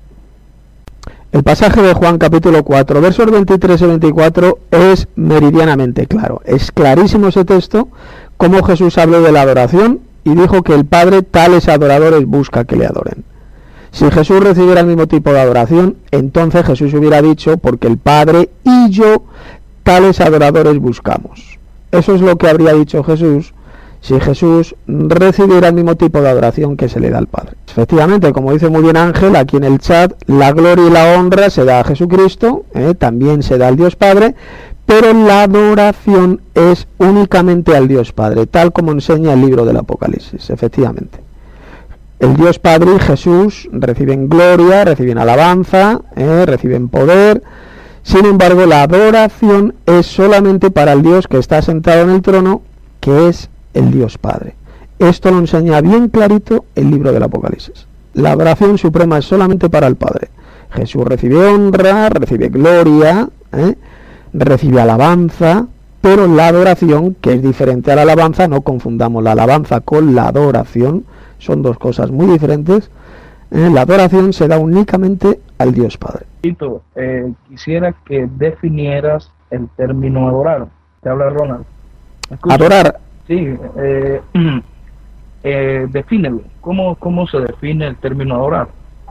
El pasaje de Juan capítulo cuatro, versos veintitrés y veinticuatro es meridianamente claro. Es clarísimo ese texto, como Jesús habló de la adoración y dijo que el Padre tales adoradores busca que le adoren. Si Jesús recibiera el mismo tipo de adoración, entonces Jesús hubiera dicho, porque el Padre y yo tales adoradores buscamos. Eso es lo que habría dicho Jesús si Jesús recibiera el mismo tipo de adoración que se le da al Padre. Efectivamente, como dice muy bien Ángel aquí en el chat, la gloria y la honra se da a Jesucristo, ¿eh? También se da al Dios Padre, pero la adoración es únicamente al Dios Padre, tal como enseña el libro del Apocalipsis, efectivamente. El Dios Padre y Jesús reciben gloria, reciben alabanza, ¿eh? reciben poder. Sin embargo, la adoración es solamente para el Dios que está sentado en el trono, que es el Dios Padre. Esto lo enseña bien clarito el libro del Apocalipsis. La adoración suprema es solamente para el Padre. Jesús recibe honra, recibe gloria, ¿eh? recibe alabanza, pero la adoración, que es diferente a la alabanza, no confundamos la alabanza con la adoración, son dos cosas muy diferentes. ¿eh? La adoración se da únicamente al Dios Padre. Tito, eh, quisiera que definieras el término adorar. Te habla Ronald. Adorar. Sí, eh, eh, defínelo. ¿Cómo, ¿Cómo se define el término adorar?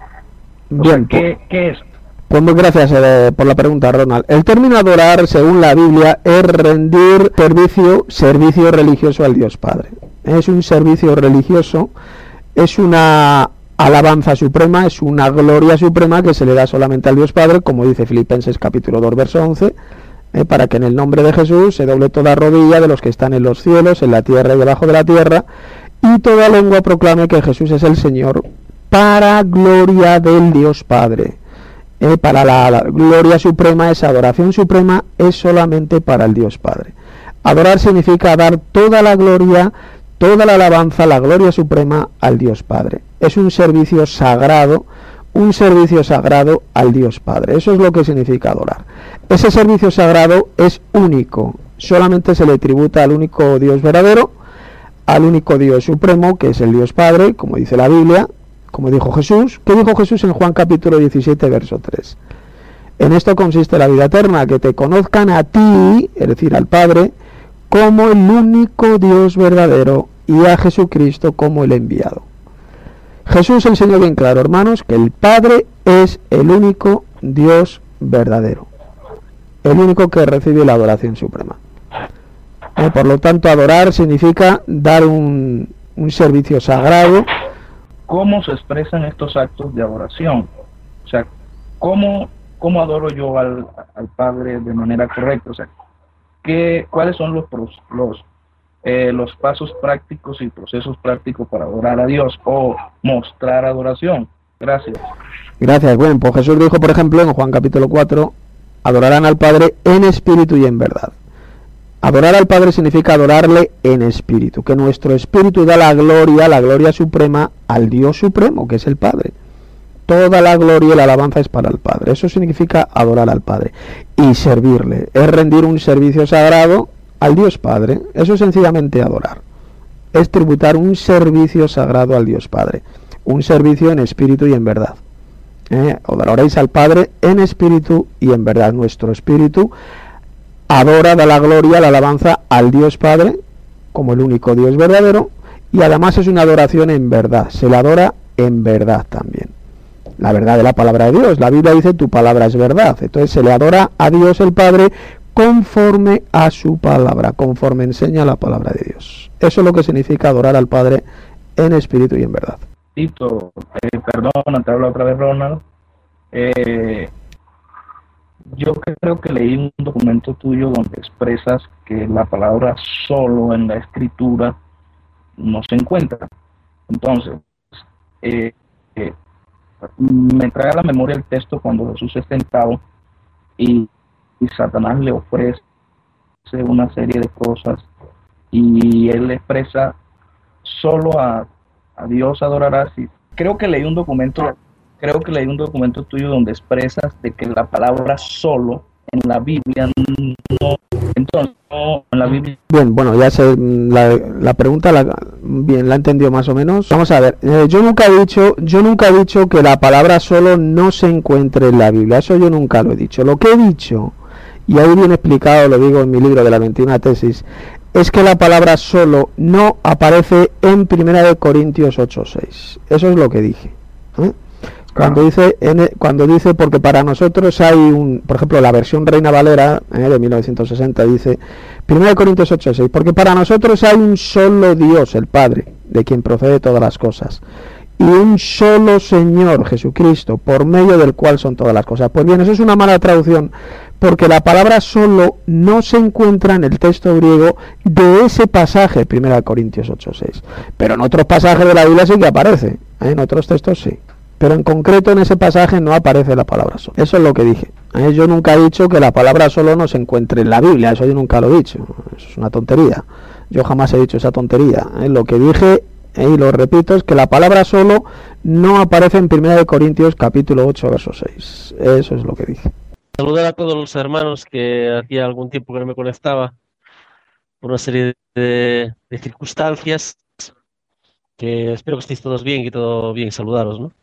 O Bien, sea, ¿qué, ¿qué es? Pues muy gracias eh, por la pregunta, Ronald. El término adorar, según la Biblia, es rendir servicio, servicio religioso al Dios Padre. Es un servicio religioso, es una alabanza suprema, es una gloria suprema que se le da solamente al Dios Padre, como dice Filipenses capítulo dos, verso once, eh, para que en el nombre de Jesús se doble toda rodilla de los que están en los cielos, en la tierra y debajo de la tierra, y toda lengua proclame que Jesús es el Señor, para gloria del Dios Padre. Eh, para la, la gloria suprema, esa adoración suprema es solamente para el Dios Padre. Adorar significa dar toda la gloria, toda la alabanza, la gloria suprema al Dios Padre. Es un servicio sagrado, un servicio sagrado al Dios Padre. Eso es lo que significa adorar. Ese servicio sagrado es único, solamente se le tributa al único Dios verdadero, al único Dios supremo, que es el Dios Padre, como dice la Biblia, como dijo Jesús. ¿Qué dijo Jesús en Juan capítulo diecisiete, verso tres? En esto consiste la vida eterna, que te conozcan a ti, es decir, al Padre, como el único Dios verdadero, y a Jesucristo como el enviado. Jesús enseñó bien claro, hermanos, que el Padre es el único Dios verdadero, el único que recibe la adoración suprema. Eh, por lo tanto, adorar significa dar un, un servicio sagrado. ¿Cómo se expresan estos actos de adoración? O sea, ¿cómo, cómo adoro yo al, al Padre de manera correcta? O sea, ¿qué, ¿cuáles son los, los, eh, los pasos prácticos y procesos prácticos para adorar a Dios o mostrar adoración? Gracias. Gracias. Bueno, pues Jesús dijo, por ejemplo, en Juan capítulo cuatro, adorarán al Padre en espíritu y en verdad. Adorar al Padre significa adorarle en espíritu, que nuestro espíritu da la gloria, la gloria suprema al Dios supremo, que es el Padre. Toda la gloria y la alabanza es para el Padre. Eso significa adorar al Padre y servirle. Es rendir un servicio sagrado al Dios Padre. Eso es sencillamente adorar. Es tributar un servicio sagrado al Dios Padre. Un servicio en espíritu y en verdad. ¿Eh? Adoraréis al Padre en espíritu y en verdad. Nuestro espíritu adora, da la gloria, la alabanza al Dios Padre como el único Dios verdadero, y además es una adoración en verdad, se la adora en verdad también. La verdad de la palabra de Dios, la Biblia dice tu palabra es verdad, entonces se le adora a Dios el Padre conforme a su palabra, conforme enseña la palabra de Dios. Eso es lo que significa adorar al Padre en espíritu y en verdad. Tito, eh, perdona, te hablo otra vez, Ronald. Eh, yo creo que leí un documento tuyo donde expresas que la palabra solo en la escritura no se encuentra. Entonces, eh, eh, me trae a la memoria el texto cuando Jesús es tentado y, y Satanás le ofrece una serie de cosas y él expresa solo a, a Dios adorarás. Y creo que leí un documento creo que leí un documento tuyo donde expresas de que la palabra solo en la Biblia no, entonces no, en la Biblia. Bien, bueno, ya sé, la, la pregunta la, bien, la he entendido más o menos. Vamos a ver, eh, yo nunca he dicho, yo nunca he dicho que la palabra solo no se encuentre en la Biblia, eso yo nunca lo he dicho. Lo que he dicho, y ahí bien explicado, lo digo en mi libro de la veintiuna tesis, es que la palabra solo no aparece en Primera de Corintios ocho seis. Eso es lo que dije, ¿eh? Cuando dice, en, cuando dice, porque para nosotros hay un, por ejemplo, la versión Reina Valera, eh, de mil novecientos sesenta, dice, Primera de Corintios ocho seis, porque para nosotros hay un solo Dios, el Padre, de quien procede todas las cosas, y un solo Señor, Jesucristo, por medio del cual son todas las cosas. Pues bien, eso es una mala traducción, porque la palabra solo no se encuentra en el texto griego de ese pasaje, Primera de Corintios ocho seis, pero en otros pasajes de la Biblia sí que aparece, ¿eh? En otros textos sí. Pero en concreto en ese pasaje no aparece la palabra solo. Eso es lo que dije. ¿Eh? Yo nunca he dicho que la palabra solo no se encuentre en la Biblia. Eso yo nunca lo he dicho. Eso es una tontería. Yo jamás he dicho esa tontería. ¿Eh? Lo que dije, eh, y lo repito, es que la palabra solo no aparece en Primera de Corintios capítulo ocho, verso seis. Eso es lo que dije. Saludar a todos los hermanos que hacía algún tiempo que no me conectaba por una serie de, de circunstancias. Que espero que estéis todos bien y todo bien. Saludaros, ¿no?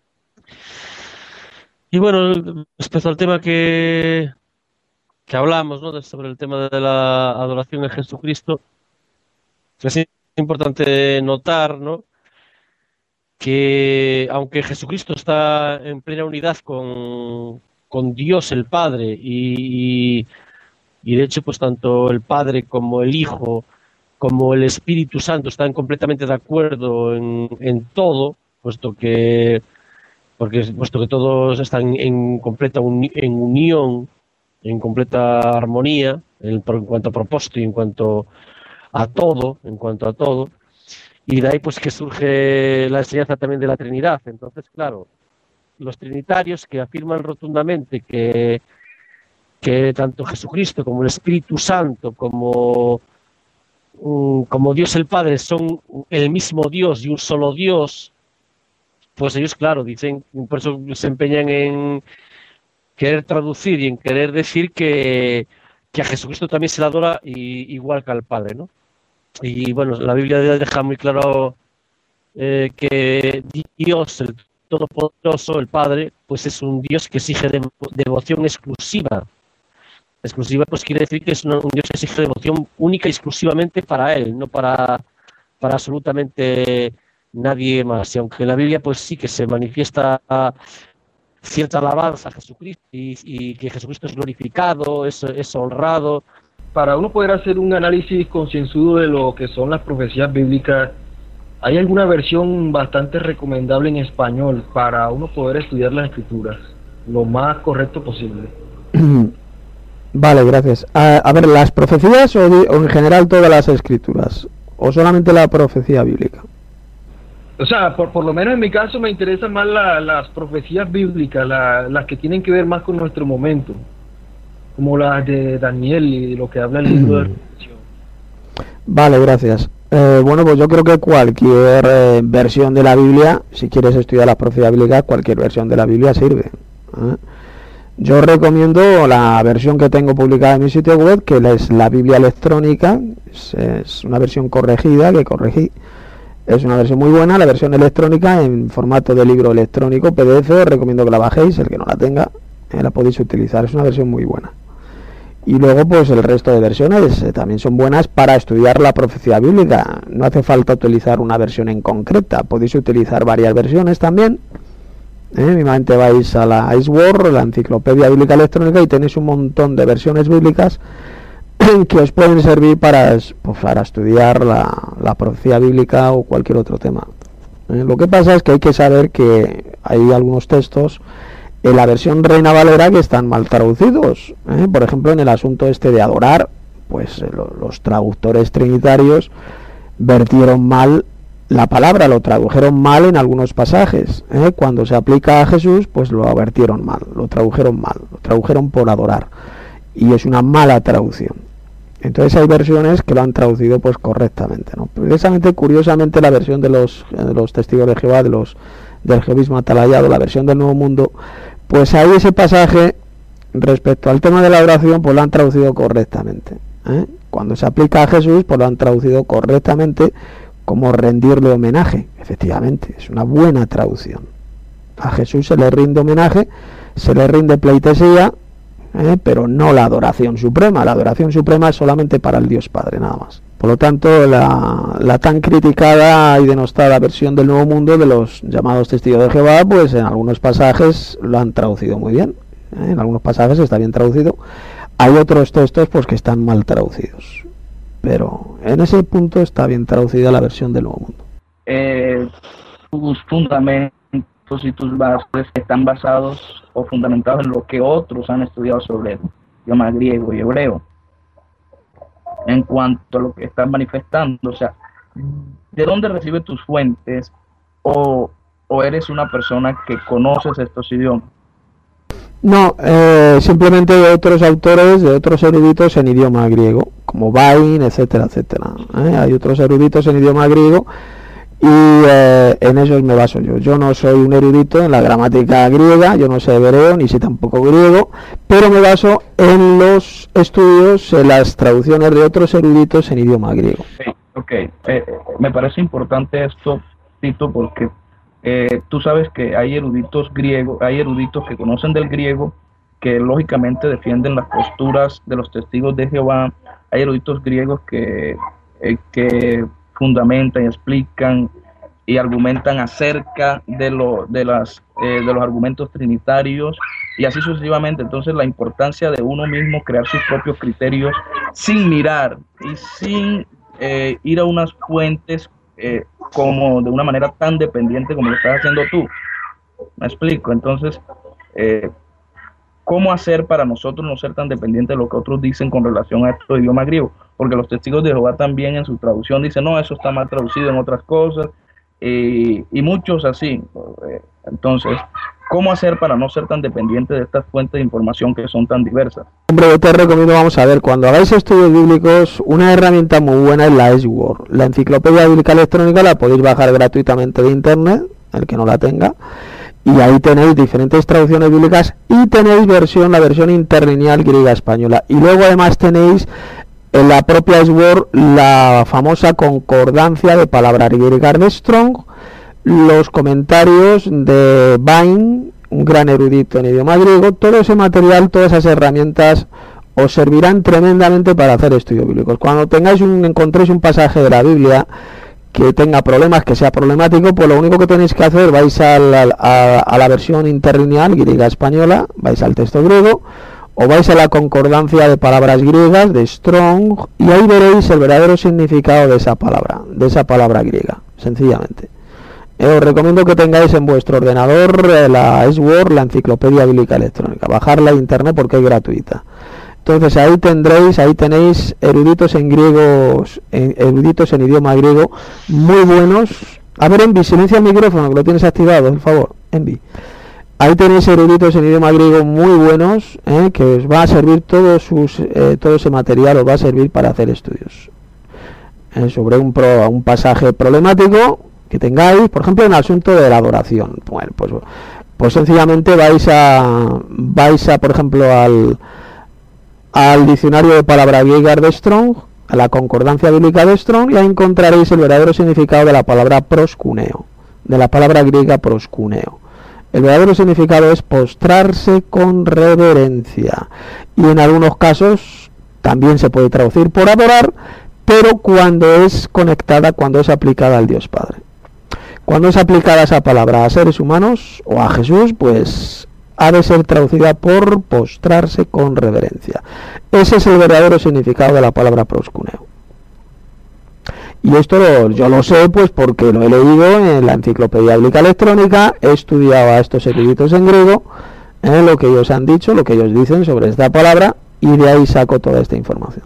Y bueno, respecto al tema que, que hablamos, ¿no? Sobre el tema de la adoración a Jesucristo, es importante notar, ¿no? Que aunque Jesucristo está en plena unidad con, con Dios el Padre y, y, y de hecho pues tanto el Padre como el Hijo como el Espíritu Santo están completamente de acuerdo en, en todo, puesto que porque puesto que todos están en completa uni, en unión, en completa armonía, en, en cuanto a propósito y en cuanto a todo, en cuanto a todo, y de ahí pues que surge la enseñanza también de la Trinidad. Entonces, claro, los trinitarios que afirman rotundamente que, que tanto Jesucristo como el Espíritu Santo, como, como Dios el Padre son el mismo Dios y un solo Dios, pues ellos, claro, dicen, por eso se empeñan en querer traducir y en querer decir que, que a Jesucristo también se le adora y, igual que al Padre, ¿no? Y bueno, la Biblia deja muy claro eh, que Dios, el Todopoderoso, el Padre, pues es un Dios que exige devo devoción exclusiva. Exclusiva pues quiere decir que es una, un Dios que exige devoción única y exclusivamente para Él, no para, para absolutamente nadie más. Y aunque en la Biblia pues sí que se manifiesta cierta alabanza a Jesucristo y, y que Jesucristo es glorificado, es, es honrado. Para uno poder hacer un análisis concienzudo de lo que son las profecías bíblicas, ¿hay alguna versión bastante recomendable en español para uno poder estudiar las escrituras lo más correcto posible? Vale, gracias. A, a ver, ¿las profecías o, o en general todas las escrituras? ¿O solamente la profecía bíblica? O sea, por, por lo menos en mi caso me interesan más la, las profecías bíblicas, la, las que tienen que ver más con nuestro momento, como las de Daniel y lo que habla el libro de Redención. Vale, gracias. Eh, bueno, pues yo creo que cualquier eh, versión de la Biblia, si quieres estudiar la profecía bíblica, cualquier versión de la Biblia sirve. ¿eh? Yo recomiendo la versión que tengo publicada en mi sitio web, que es la Biblia electrónica, es, es una versión corregida que corregí. Es una versión muy buena, la versión electrónica en formato de libro electrónico, P D F, os recomiendo que la bajéis, el que no la tenga, eh, la podéis utilizar, es una versión muy buena. Y luego pues el resto de versiones eh, también son buenas para estudiar la profecía bíblica, no hace falta utilizar una versión en concreta, podéis utilizar varias versiones también. Eh, mismamente vais a la IceWord, la Enciclopedia Bíblica Electrónica, y tenéis un montón de versiones bíblicas que os pueden servir para, pues, para estudiar la, la profecía bíblica o cualquier otro tema. Eh, lo que pasa es que hay que saber que hay algunos textos en la versión Reina Valera que están mal traducidos, ¿eh? Por ejemplo, en el asunto este de adorar, pues eh, lo, los traductores trinitarios vertieron mal la palabra, lo tradujeron mal en algunos pasajes, ¿eh? Cuando se aplica a Jesús, pues lo vertieron mal, lo tradujeron mal, lo tradujeron por adorar, y es una mala traducción. Entonces hay versiones que lo han traducido pues correctamente, ¿no? Precisamente, curiosamente, la versión de los, de los testigos de Jehová, de los del jehovismo atalayado, la versión del Nuevo Mundo, pues ahí ese pasaje respecto al tema de la oración pues lo han traducido correctamente, ¿eh? Cuando se aplica a Jesús pues lo han traducido correctamente como rendirle homenaje. Efectivamente, es una buena traducción. A Jesús se le rinde homenaje, se le rinde pleitesía, ¿eh? Pero no la adoración suprema. La adoración suprema es solamente para el Dios Padre, nada más. Por lo tanto, la, la tan criticada y denostada versión del Nuevo Mundo de los llamados testigos de Jehová, pues en algunos pasajes lo han traducido muy bien, ¿eh? En algunos pasajes está bien traducido. Hay otros textos pues que están mal traducidos, pero en ese punto está bien traducida la versión del Nuevo Mundo. Eh, tus fundamentos y tus bases están basados o fundamentados en lo que otros han estudiado sobre el idioma griego y hebreo. En cuanto a lo que estás manifestando, o sea, ¿de dónde recibes tus fuentes? O, o eres una persona que conoces estos idiomas. No, eh, simplemente de otros autores, de otros eruditos en idioma griego, como Bain, etcétera, etcétera. ¿eh? Hay otros eruditos en idioma griego y eh, en esos me baso yo. Yo no soy un erudito en la gramática griega, yo no sé hebreo, ni sé tampoco griego, pero me baso en los estudios, en las traducciones de otros eruditos en idioma griego. Ok, okay. Eh, me parece importante esto, Tito, porque eh, tú sabes que hay eruditos griegos, hay eruditos que conocen del griego, que lógicamente defienden las posturas de los testigos de Jehová. Hay eruditos griegos que, eh, que fundamentan y explican y argumentan acerca de, lo, de, las, eh, de los argumentos trinitarios y así sucesivamente. Entonces la importancia de uno mismo crear sus propios criterios sin mirar y sin eh, ir a unas fuentes eh, como de una manera tan dependiente como lo estás haciendo tú. ¿Me explico? Entonces, eh, ¿cómo hacer para nosotros no ser tan dependientes de lo que otros dicen con relación a estos idiomas griegos? Porque los testigos de Jehová también en su traducción dicen, no, eso está mal traducido en otras cosas, y, y muchos así. Entonces, ¿cómo hacer para no ser tan dependientes de estas fuentes de información que son tan diversas? Hombre, yo te recomiendo, vamos a ver, cuando hagáis estudios bíblicos, una herramienta muy buena es la S-Word. La Enciclopedia Bíblica Electrónica la podéis bajar gratuitamente de internet, el que no la tenga, y ahí tenéis diferentes traducciones bíblicas y tenéis versión, la versión interlineal griega-española. Y luego además tenéis en la propia S-Word la famosa concordancia de palabras griegas de Strong, los comentarios de Bain, un gran erudito en idioma griego. Todo ese material, todas esas herramientas os servirán tremendamente para hacer estudios bíblicos. Cuando tengáis un, encontréis un pasaje de la Biblia que tenga problemas, que sea problemático, pues lo único que tenéis que hacer, vais a la, a, a la versión interlineal griega-española, vais al texto griego, o vais a la concordancia de palabras griegas de Strong, y ahí veréis el verdadero significado de esa palabra, de esa palabra griega, sencillamente. Eh, os recomiendo que tengáis en vuestro ordenador eh, la S-Word, la Enciclopedia Bíblica Electrónica, bajarla a internet porque es gratuita. Entonces ahí tendréis, ahí tenéis eruditos en griegos, en, eruditos en idioma griego muy buenos. A ver, Envi, silencia el micrófono, que lo tienes activado, por favor, Envi. Ahí tenéis eruditos en idioma griego muy buenos, eh, que os va a servir todo, sus, eh, todo ese material, os va a servir para hacer estudios. Eh, sobre un, pro, un pasaje problemático que tengáis, por ejemplo, en el asunto de la adoración. Bueno, pues, pues sencillamente vais a, vais a, por ejemplo, al... al diccionario de palabras griegas de Strong, a la concordancia bíblica de Strong, y ahí encontraréis el verdadero significado de la palabra proscuneo, de la palabra griega proscuneo. El verdadero significado es postrarse con reverencia, y en algunos casos también se puede traducir por adorar, pero cuando es conectada, cuando es aplicada al Dios Padre. Cuando es aplicada esa palabra a seres humanos o a Jesús, pues ha de ser traducida por postrarse con reverencia. Ese es el verdadero significado de la palabra proscuneo. Y esto lo, yo lo sé pues porque lo he leído en la Enciclopedia Bíblica Electrónica, he estudiado a estos eruditos en griego, ¿eh? Lo que ellos han dicho, lo que ellos dicen sobre esta palabra, y de ahí saco toda esta información.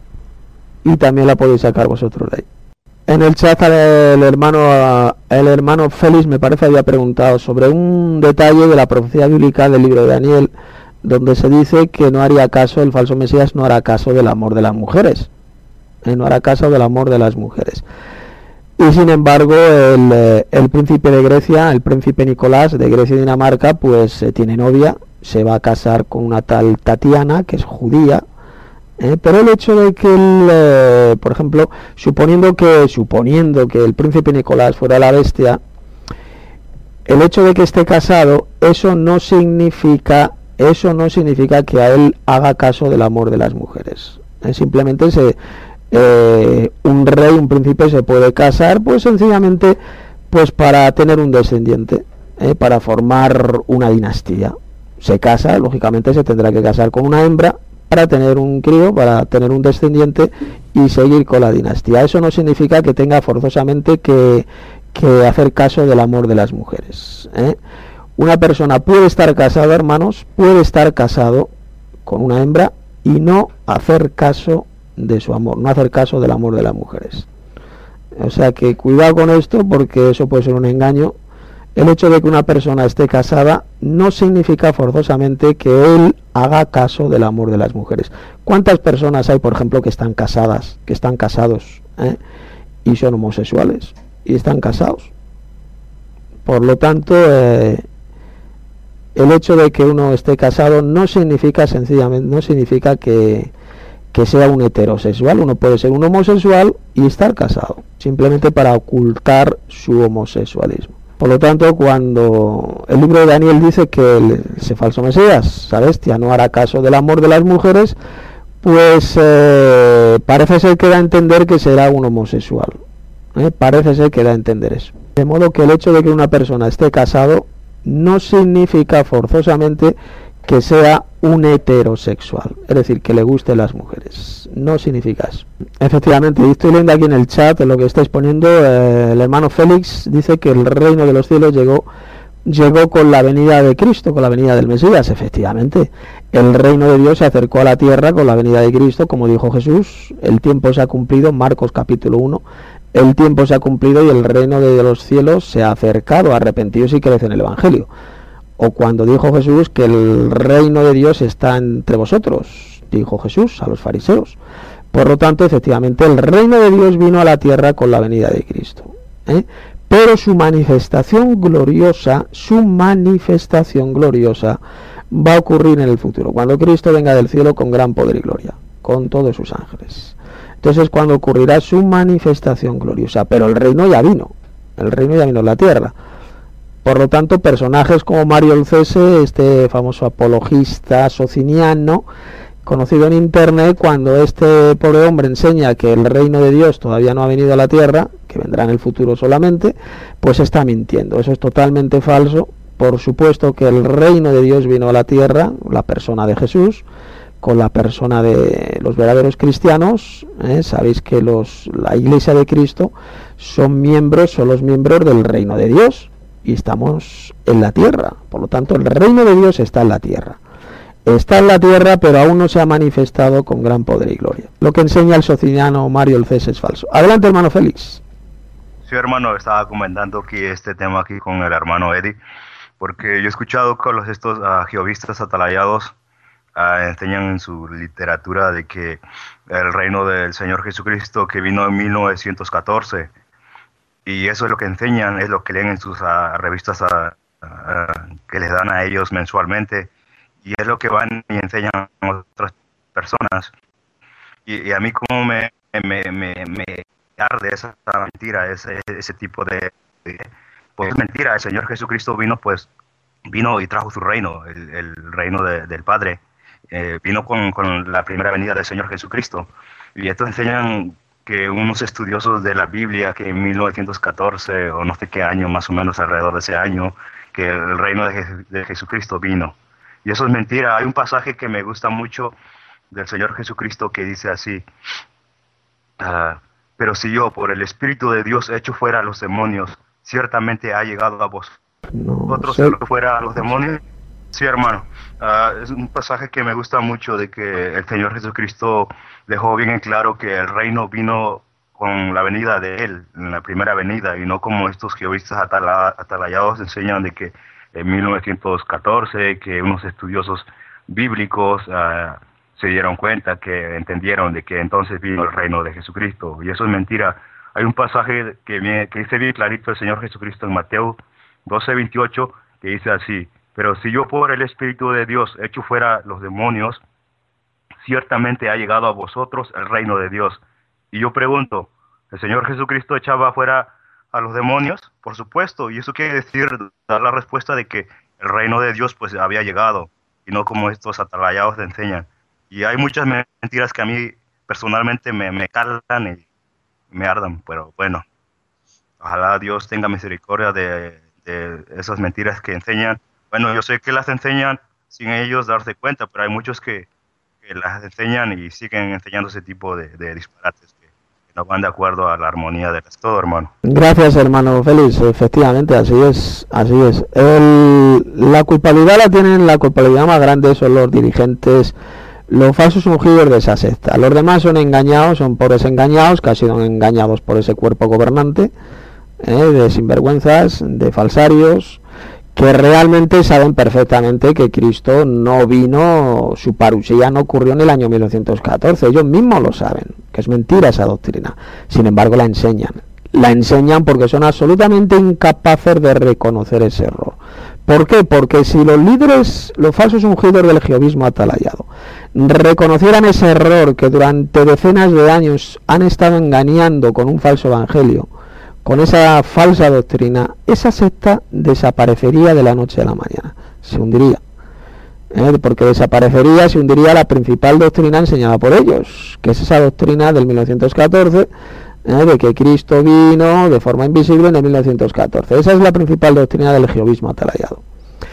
Y también la podéis sacar vosotros de ahí. En el chat el hermano el hermano Félix, me parece, había preguntado sobre un detalle de la profecía bíblica del libro de Daniel, donde se dice que no haría caso, el falso Mesías no hará caso del amor de las mujeres, eh, no hará caso del amor de las mujeres. Y sin embargo el, eh, el príncipe de Grecia, el príncipe Nicolás de Grecia y Dinamarca, pues eh, tiene novia, se va a casar con una tal Tatiana, que es judía. Eh, pero el hecho de que, el, eh, por ejemplo, suponiendo que suponiendo que el príncipe Nicolás fuera la bestia, el hecho de que esté casado, eso no significa eso no significa que a él haga caso del amor de las mujeres. Eh, simplemente se, eh, un rey, un príncipe se puede casar, pues sencillamente, pues para tener un descendiente, eh, para formar una dinastía. Se casa, lógicamente se tendrá que casar con una hembra para tener un crío, para tener un descendiente y seguir con la dinastía. Eso no significa que tenga forzosamente que, que hacer caso del amor de las mujeres, ¿eh? Una persona puede estar casado, hermanos, puede estar casado con una hembra y no hacer caso de su amor, no hacer caso del amor de las mujeres. O sea que cuidado con esto, porque eso puede ser un engaño. El hecho de que una persona esté casada no significa forzosamente que él haga caso del amor de las mujeres. ¿Cuántas personas hay, por ejemplo, que están casadas, que están casados, eh, y son homosexuales y están casados? Por lo tanto, eh, el hecho de que uno esté casado no significa sencillamente, no significa que, que sea un heterosexual. Uno puede ser un homosexual y estar casado, simplemente para ocultar su homosexualismo. Por lo tanto, cuando el libro de Daniel dice que el, ese falso Mesías, esa bestia, no hará caso del amor de las mujeres, pues eh, parece ser que da a entender que será un homosexual. ¿eh? Parece ser que da a entender eso. De modo que el hecho de que una persona esté casado no significa forzosamente que sea un heterosexual, es decir, que le gusten las mujeres. No significa eso. Efectivamente, y estoy leyendo aquí en el chat lo que estáis poniendo, eh, el hermano Félix dice que el reino de los cielos llegó llegó con la venida de Cristo, con la venida del Mesías. Efectivamente, el reino de Dios se acercó a la tierra con la venida de Cristo, como dijo Jesús. El tiempo se ha cumplido, Marcos capítulo uno, el tiempo se ha cumplido y el reino de los cielos se ha acercado, arrepentidos y creced en el Evangelio. O cuando dijo Jesús que el reino de Dios está entre vosotros, dijo Jesús a los fariseos. Por lo tanto, efectivamente, el reino de Dios vino a la tierra con la venida de Cristo, ¿eh? Pero su manifestación gloriosa, su manifestación gloriosa va a ocurrir en el futuro, cuando Cristo venga del cielo con gran poder y gloria, con todos sus ángeles. Entonces, cuando ocurrirá su manifestación gloriosa, pero el reino ya vino, el reino ya vino a la tierra. Por lo tanto, personajes como Mario Olcese, este famoso apologista sociniano, conocido en internet, cuando este pobre hombre enseña que el reino de Dios todavía no ha venido a la tierra, que vendrá en el futuro solamente, pues está mintiendo. Eso es totalmente falso. Por supuesto que el reino de Dios vino a la tierra, la persona de Jesús, con la persona de los verdaderos cristianos. ¿eh? Sabéis que los, la Iglesia de Cristo son miembros, son los miembros del reino de Dios, y estamos en la tierra. Por lo tanto, el reino de Dios está en la tierra. Está en la tierra, pero aún no se ha manifestado con gran poder y gloria. Lo que enseña el sociniano Mario Olcese es falso. Adelante, hermano Félix. Sí, hermano, estaba comentando aquí este tema aquí con el hermano Eddie, porque yo he escuchado que los estos uh, jehovistas atalayados uh, enseñan en su literatura de que el reino del Señor Jesucristo que vino en mil novecientos catorce, y eso es lo que enseñan, es lo que leen en sus uh, revistas uh, uh, que les dan a ellos mensualmente, y es lo que van y enseñan a otras personas. Y, y a mí como me, me, me, me arde esa mentira, ese, ese tipo de, de pues mentira. El Señor Jesucristo vino, pues vino y trajo su reino, el, el reino de, del Padre. Eh, vino con, con la primera venida del Señor Jesucristo. Y esto enseñan que unos estudiosos de la Biblia, que en mil novecientos catorce o no sé qué año, más o menos alrededor de ese año, que el reino de, de Jesucristo vino. Y eso es mentira. Hay un pasaje que me gusta mucho del Señor Jesucristo que dice así: uh, pero si yo por el Espíritu de Dios echo fuera a los demonios, ciertamente ha llegado a vosotros no, ¿Vosotros sí. fuera a los demonios? Sí, hermano. Uh, es un pasaje que me gusta mucho, de que el Señor Jesucristo dejó bien en claro que el reino vino con la venida de Él, en la primera venida, y no como estos jehovistas atala, atalayados enseñan de que en mil novecientos catorce, que unos estudiosos bíblicos uh, se dieron cuenta, que entendieron de que entonces vino el reino de Jesucristo, y eso es mentira. Hay un pasaje que, viene, que dice bien clarito el Señor Jesucristo en Mateo doce veintiocho, que dice así: pero si yo por el Espíritu de Dios echo fuera los demonios, ciertamente ha llegado a vosotros el reino de Dios. Y yo pregunto, ¿el Señor Jesucristo echaba fuera a los demonios? Por supuesto, y eso quiere decir, dar la respuesta de que el reino de Dios pues había llegado, y no como estos atalayados te enseñan. Y hay muchas mentiras que a mí personalmente me, me calan y me ardan, pero bueno, ojalá Dios tenga misericordia de, de esas mentiras que enseñan. Bueno, yo sé que las enseñan sin ellos darse cuenta, pero hay muchos que, que las enseñan y siguen enseñando ese tipo de, de disparates que, que no van de acuerdo a la armonía de todo, hermano. Gracias, hermano Félix. Efectivamente, así es, así es. El, la culpabilidad la tienen, la culpabilidad más grande son los dirigentes, los falsos ungidos de esa secta. Los demás son engañados, son pobres engañados, que han sido engañados por ese cuerpo gobernante, eh, de sinvergüenzas, de falsarios, que realmente saben perfectamente que Cristo no vino, su parusía no ocurrió en el año mil novecientos catorce, ellos mismos lo saben, que es mentira esa doctrina, sin embargo la enseñan, la enseñan porque son absolutamente incapaces de reconocer ese error. ¿Por qué? Porque si los líderes, los falsos ungidos del jehovismo atalayado, reconocieran ese error que durante decenas de años han estado engañando con un falso evangelio, con esa falsa doctrina, esa secta desaparecería de la noche a la mañana, se hundiría, ¿eh? Porque desaparecería, se hundiría la principal doctrina enseñada por ellos, que es esa doctrina del mil novecientos catorce, ¿eh? De que Cristo vino de forma invisible en el mil novecientos catorce. Esa es la principal doctrina del jehovismo atalayado.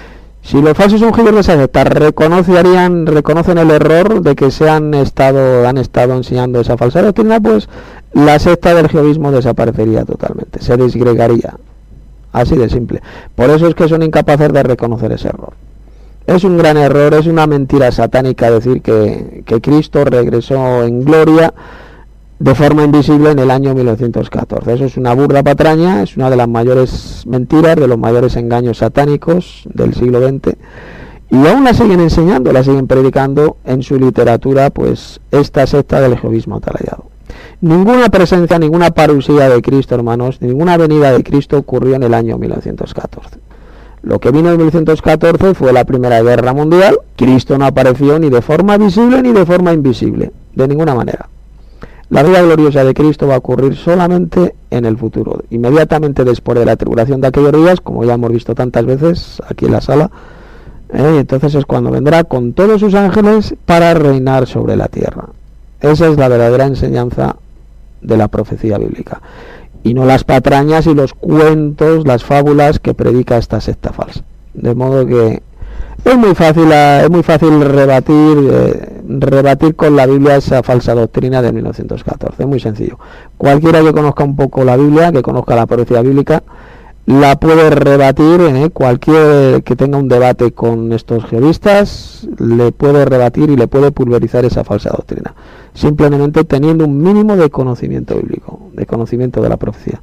Si los falsos ungidos de esa secta reconocerían, reconocen el error de que se han estado, han estado enseñando esa falsa doctrina, pues la secta del jehovismo desaparecería totalmente, se disgregaría, así de simple. Por eso es que son incapaces de reconocer ese error. Es un gran error, es una mentira satánica decir que, que Cristo regresó en gloria de forma invisible en el año mil novecientos catorce. Eso es una burda patraña, es una de las mayores mentiras, de los mayores engaños satánicos del siglo veinte, y aún la siguen enseñando, la siguen predicando en su literatura, pues esta secta del jehovismo atalayado. Ninguna presencia, ninguna parusía de Cristo, hermanos, ninguna venida de Cristo ocurrió en el año mil novecientos catorce. Lo que vino en mil novecientos catorce fue la Primera Guerra Mundial. Cristo no apareció ni de forma visible ni de forma invisible, de ninguna manera. La vida gloriosa de Cristo va a ocurrir solamente en el futuro, inmediatamente después de la tribulación de aquellos días, como ya hemos visto tantas veces aquí en la sala, ¿eh? Y entonces es cuando vendrá con todos sus ángeles para reinar sobre la tierra. Esa es la verdadera enseñanza de la profecía bíblica, y no las patrañas y los cuentos, las fábulas que predica esta secta falsa. De modo que es muy fácil, es muy fácil rebatir, eh, rebatir con la Biblia esa falsa doctrina de mil novecientos catorce. Es muy sencillo. Cualquiera que conozca un poco la Biblia, que conozca la profecía bíblica, la puede rebatir, ¿eh? Cualquier que tenga un debate con estos jehovistas le puede rebatir y le puede pulverizar esa falsa doctrina, simplemente teniendo un mínimo de conocimiento bíblico, de conocimiento de la profecía.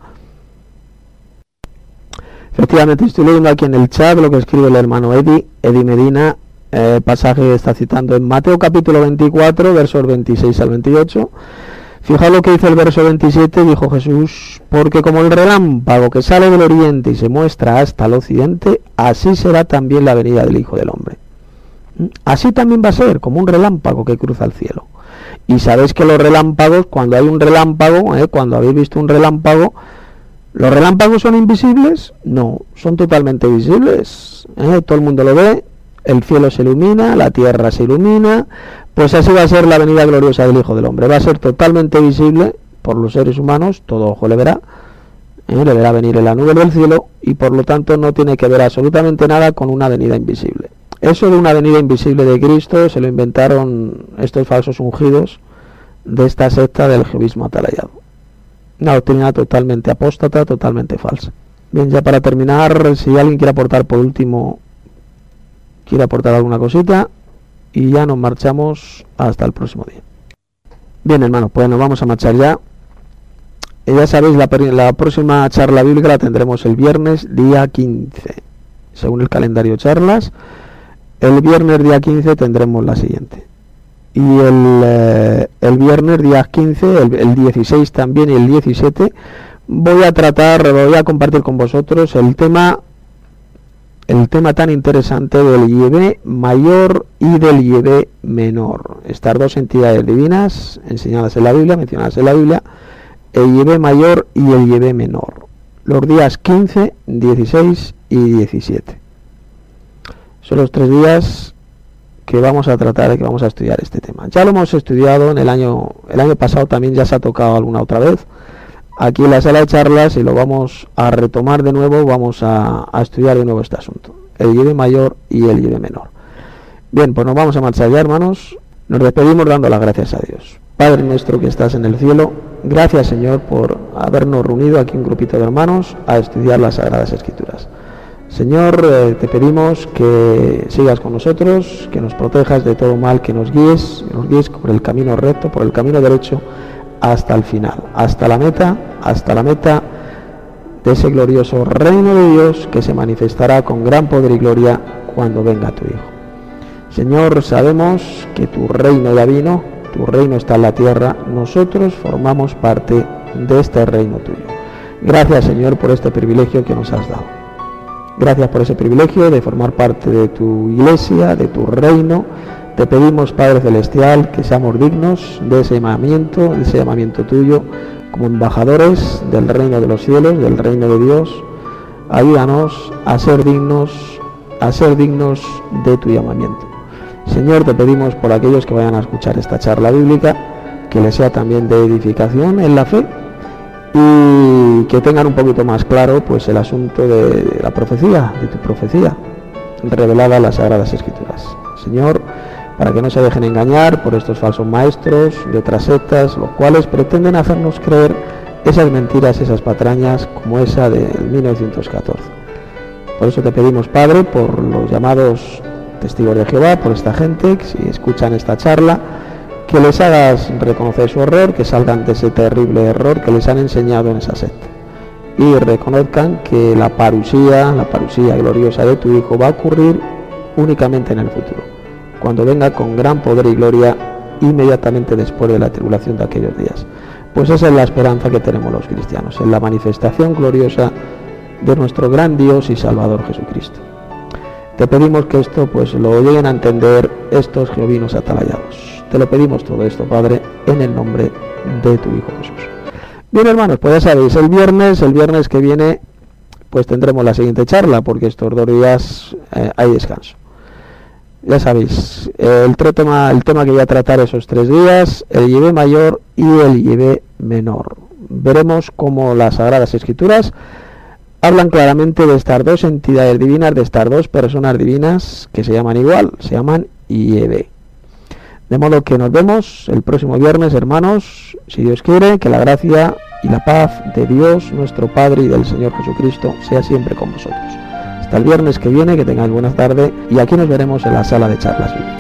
Efectivamente, estoy leyendo aquí en el chat lo que escribe el hermano Eddie, Eddie Medina, eh, pasaje que está citando en Mateo capítulo veinticuatro, versos veintiséis al veintiocho. Fijaos lo que dice el verso veintisiete, dijo Jesús: porque como el relámpago que sale del oriente y se muestra hasta el occidente, así será también la venida del Hijo del Hombre. Así también va a ser, como un relámpago que cruza el cielo. Y sabéis que los relámpagos, cuando hay un relámpago, eh, cuando habéis visto un relámpago, ¿los relámpagos son invisibles? No, son totalmente visibles, ¿eh? Todo el mundo lo ve, el cielo se ilumina, la tierra se ilumina. Pues así va a ser la venida gloriosa del Hijo del Hombre, va a ser totalmente visible por los seres humanos, todo ojo le verá, ¿eh? Le verá venir en la nube del cielo, y por lo tanto no tiene que ver absolutamente nada con una venida invisible. Eso de una venida invisible de Cristo se lo inventaron estos falsos ungidos de esta secta del jehovismo atalayado. Una doctrina totalmente apóstata, totalmente falsa. Bien, ya para terminar, si alguien quiere aportar por último quiere aportar alguna cosita y ya nos marchamos hasta el próximo día. Bien, hermanos, pues nos vamos a marchar ya. Y ya sabéis, la, la próxima charla bíblica la tendremos el viernes día quince, según el calendario charlas. El viernes día quince tendremos la siguiente. Y el, eh, el viernes día quince, el, el dieciséis también y el diecisiete, voy a tratar, voy a compartir con vosotros el tema, el tema tan interesante del Yahvé mayor y del Yahvé menor. Estas dos entidades divinas enseñadas en la Biblia, mencionadas en la Biblia, el Yahvé mayor y el Yahvé menor. Los días quince, dieciséis y diecisiete. Son los tres días que vamos a tratar, que vamos a estudiar este tema. Ya lo hemos estudiado en el año, el año pasado también ya se ha tocado alguna otra vez, aquí en la sala de charlas, y lo vamos a retomar de nuevo, vamos a, a estudiar de nuevo este asunto, el Yahvé mayor y el Yahvé menor. Bien, pues nos vamos a marchar ya, hermanos. Nos despedimos dando las gracias a Dios. Padre nuestro que estás en el cielo, gracias, Señor, por habernos reunido aquí un grupito de hermanos a estudiar las Sagradas Escrituras. Señor, eh, te pedimos que sigas con nosotros, que nos protejas de todo mal, que nos guíes, que nos guíes por el camino recto, por el camino derecho, hasta el final, hasta la meta, hasta la meta de ese glorioso reino de Dios que se manifestará con gran poder y gloria cuando venga tu Hijo. Señor, sabemos que tu reino ya vino, tu reino está en la tierra, nosotros formamos parte de este reino tuyo. Gracias, Señor, por este privilegio que nos has dado. Gracias por ese privilegio de formar parte de tu iglesia, de tu reino. Te pedimos, Padre Celestial, que seamos dignos de ese llamamiento, de ese llamamiento tuyo, como embajadores del reino de los cielos, del reino de Dios. Ayúdanos a ser dignos, a ser dignos de tu llamamiento. Señor, te pedimos por aquellos que vayan a escuchar esta charla bíblica, que les sea también de edificación en la fe, y que tengan un poquito más claro pues el asunto de, de la profecía, de tu profecía revelada en las Sagradas Escrituras. Señor, para que no se dejen engañar por estos falsos maestros de otras sectas, los cuales pretenden hacernos creer esas mentiras, esas patrañas como esa del mil novecientos catorce. Por eso te pedimos, Padre, por los llamados testigos de Jehová, por esta gente que si escuchan esta charla, que les hagas reconocer su error, que salgan de ese terrible error que les han enseñado en esa secta, y reconozcan que la parusía, la parusía gloriosa de tu Hijo va a ocurrir únicamente en el futuro, cuando venga con gran poder y gloria inmediatamente después de la tribulación de aquellos días. Pues esa es la esperanza que tenemos los cristianos, en la manifestación gloriosa de nuestro gran Dios y Salvador Jesucristo. Te pedimos que esto pues lo lleguen a entender estos jehovinos atalayados. Te lo pedimos todo esto, Padre, en el nombre de tu Hijo Jesús. Bien, hermanos, pues ya sabéis, el viernes, el viernes que viene, pues tendremos la siguiente charla, porque estos dos días eh, hay descanso. Ya sabéis, el, tema, el tema que voy a tratar esos tres días, el Yahvé mayor y el Yahvé menor. Veremos cómo las Sagradas Escrituras hablan claramente de estas dos entidades divinas, de estas dos personas divinas que se llaman igual, se llaman Yahvé. De modo que nos vemos el próximo viernes, hermanos, si Dios quiere, que la gracia y la paz de Dios, nuestro Padre, y del Señor Jesucristo sea siempre con vosotros. Hasta el viernes que viene, que tengáis buena tarde, y aquí nos veremos en la sala de charlas bíblicas.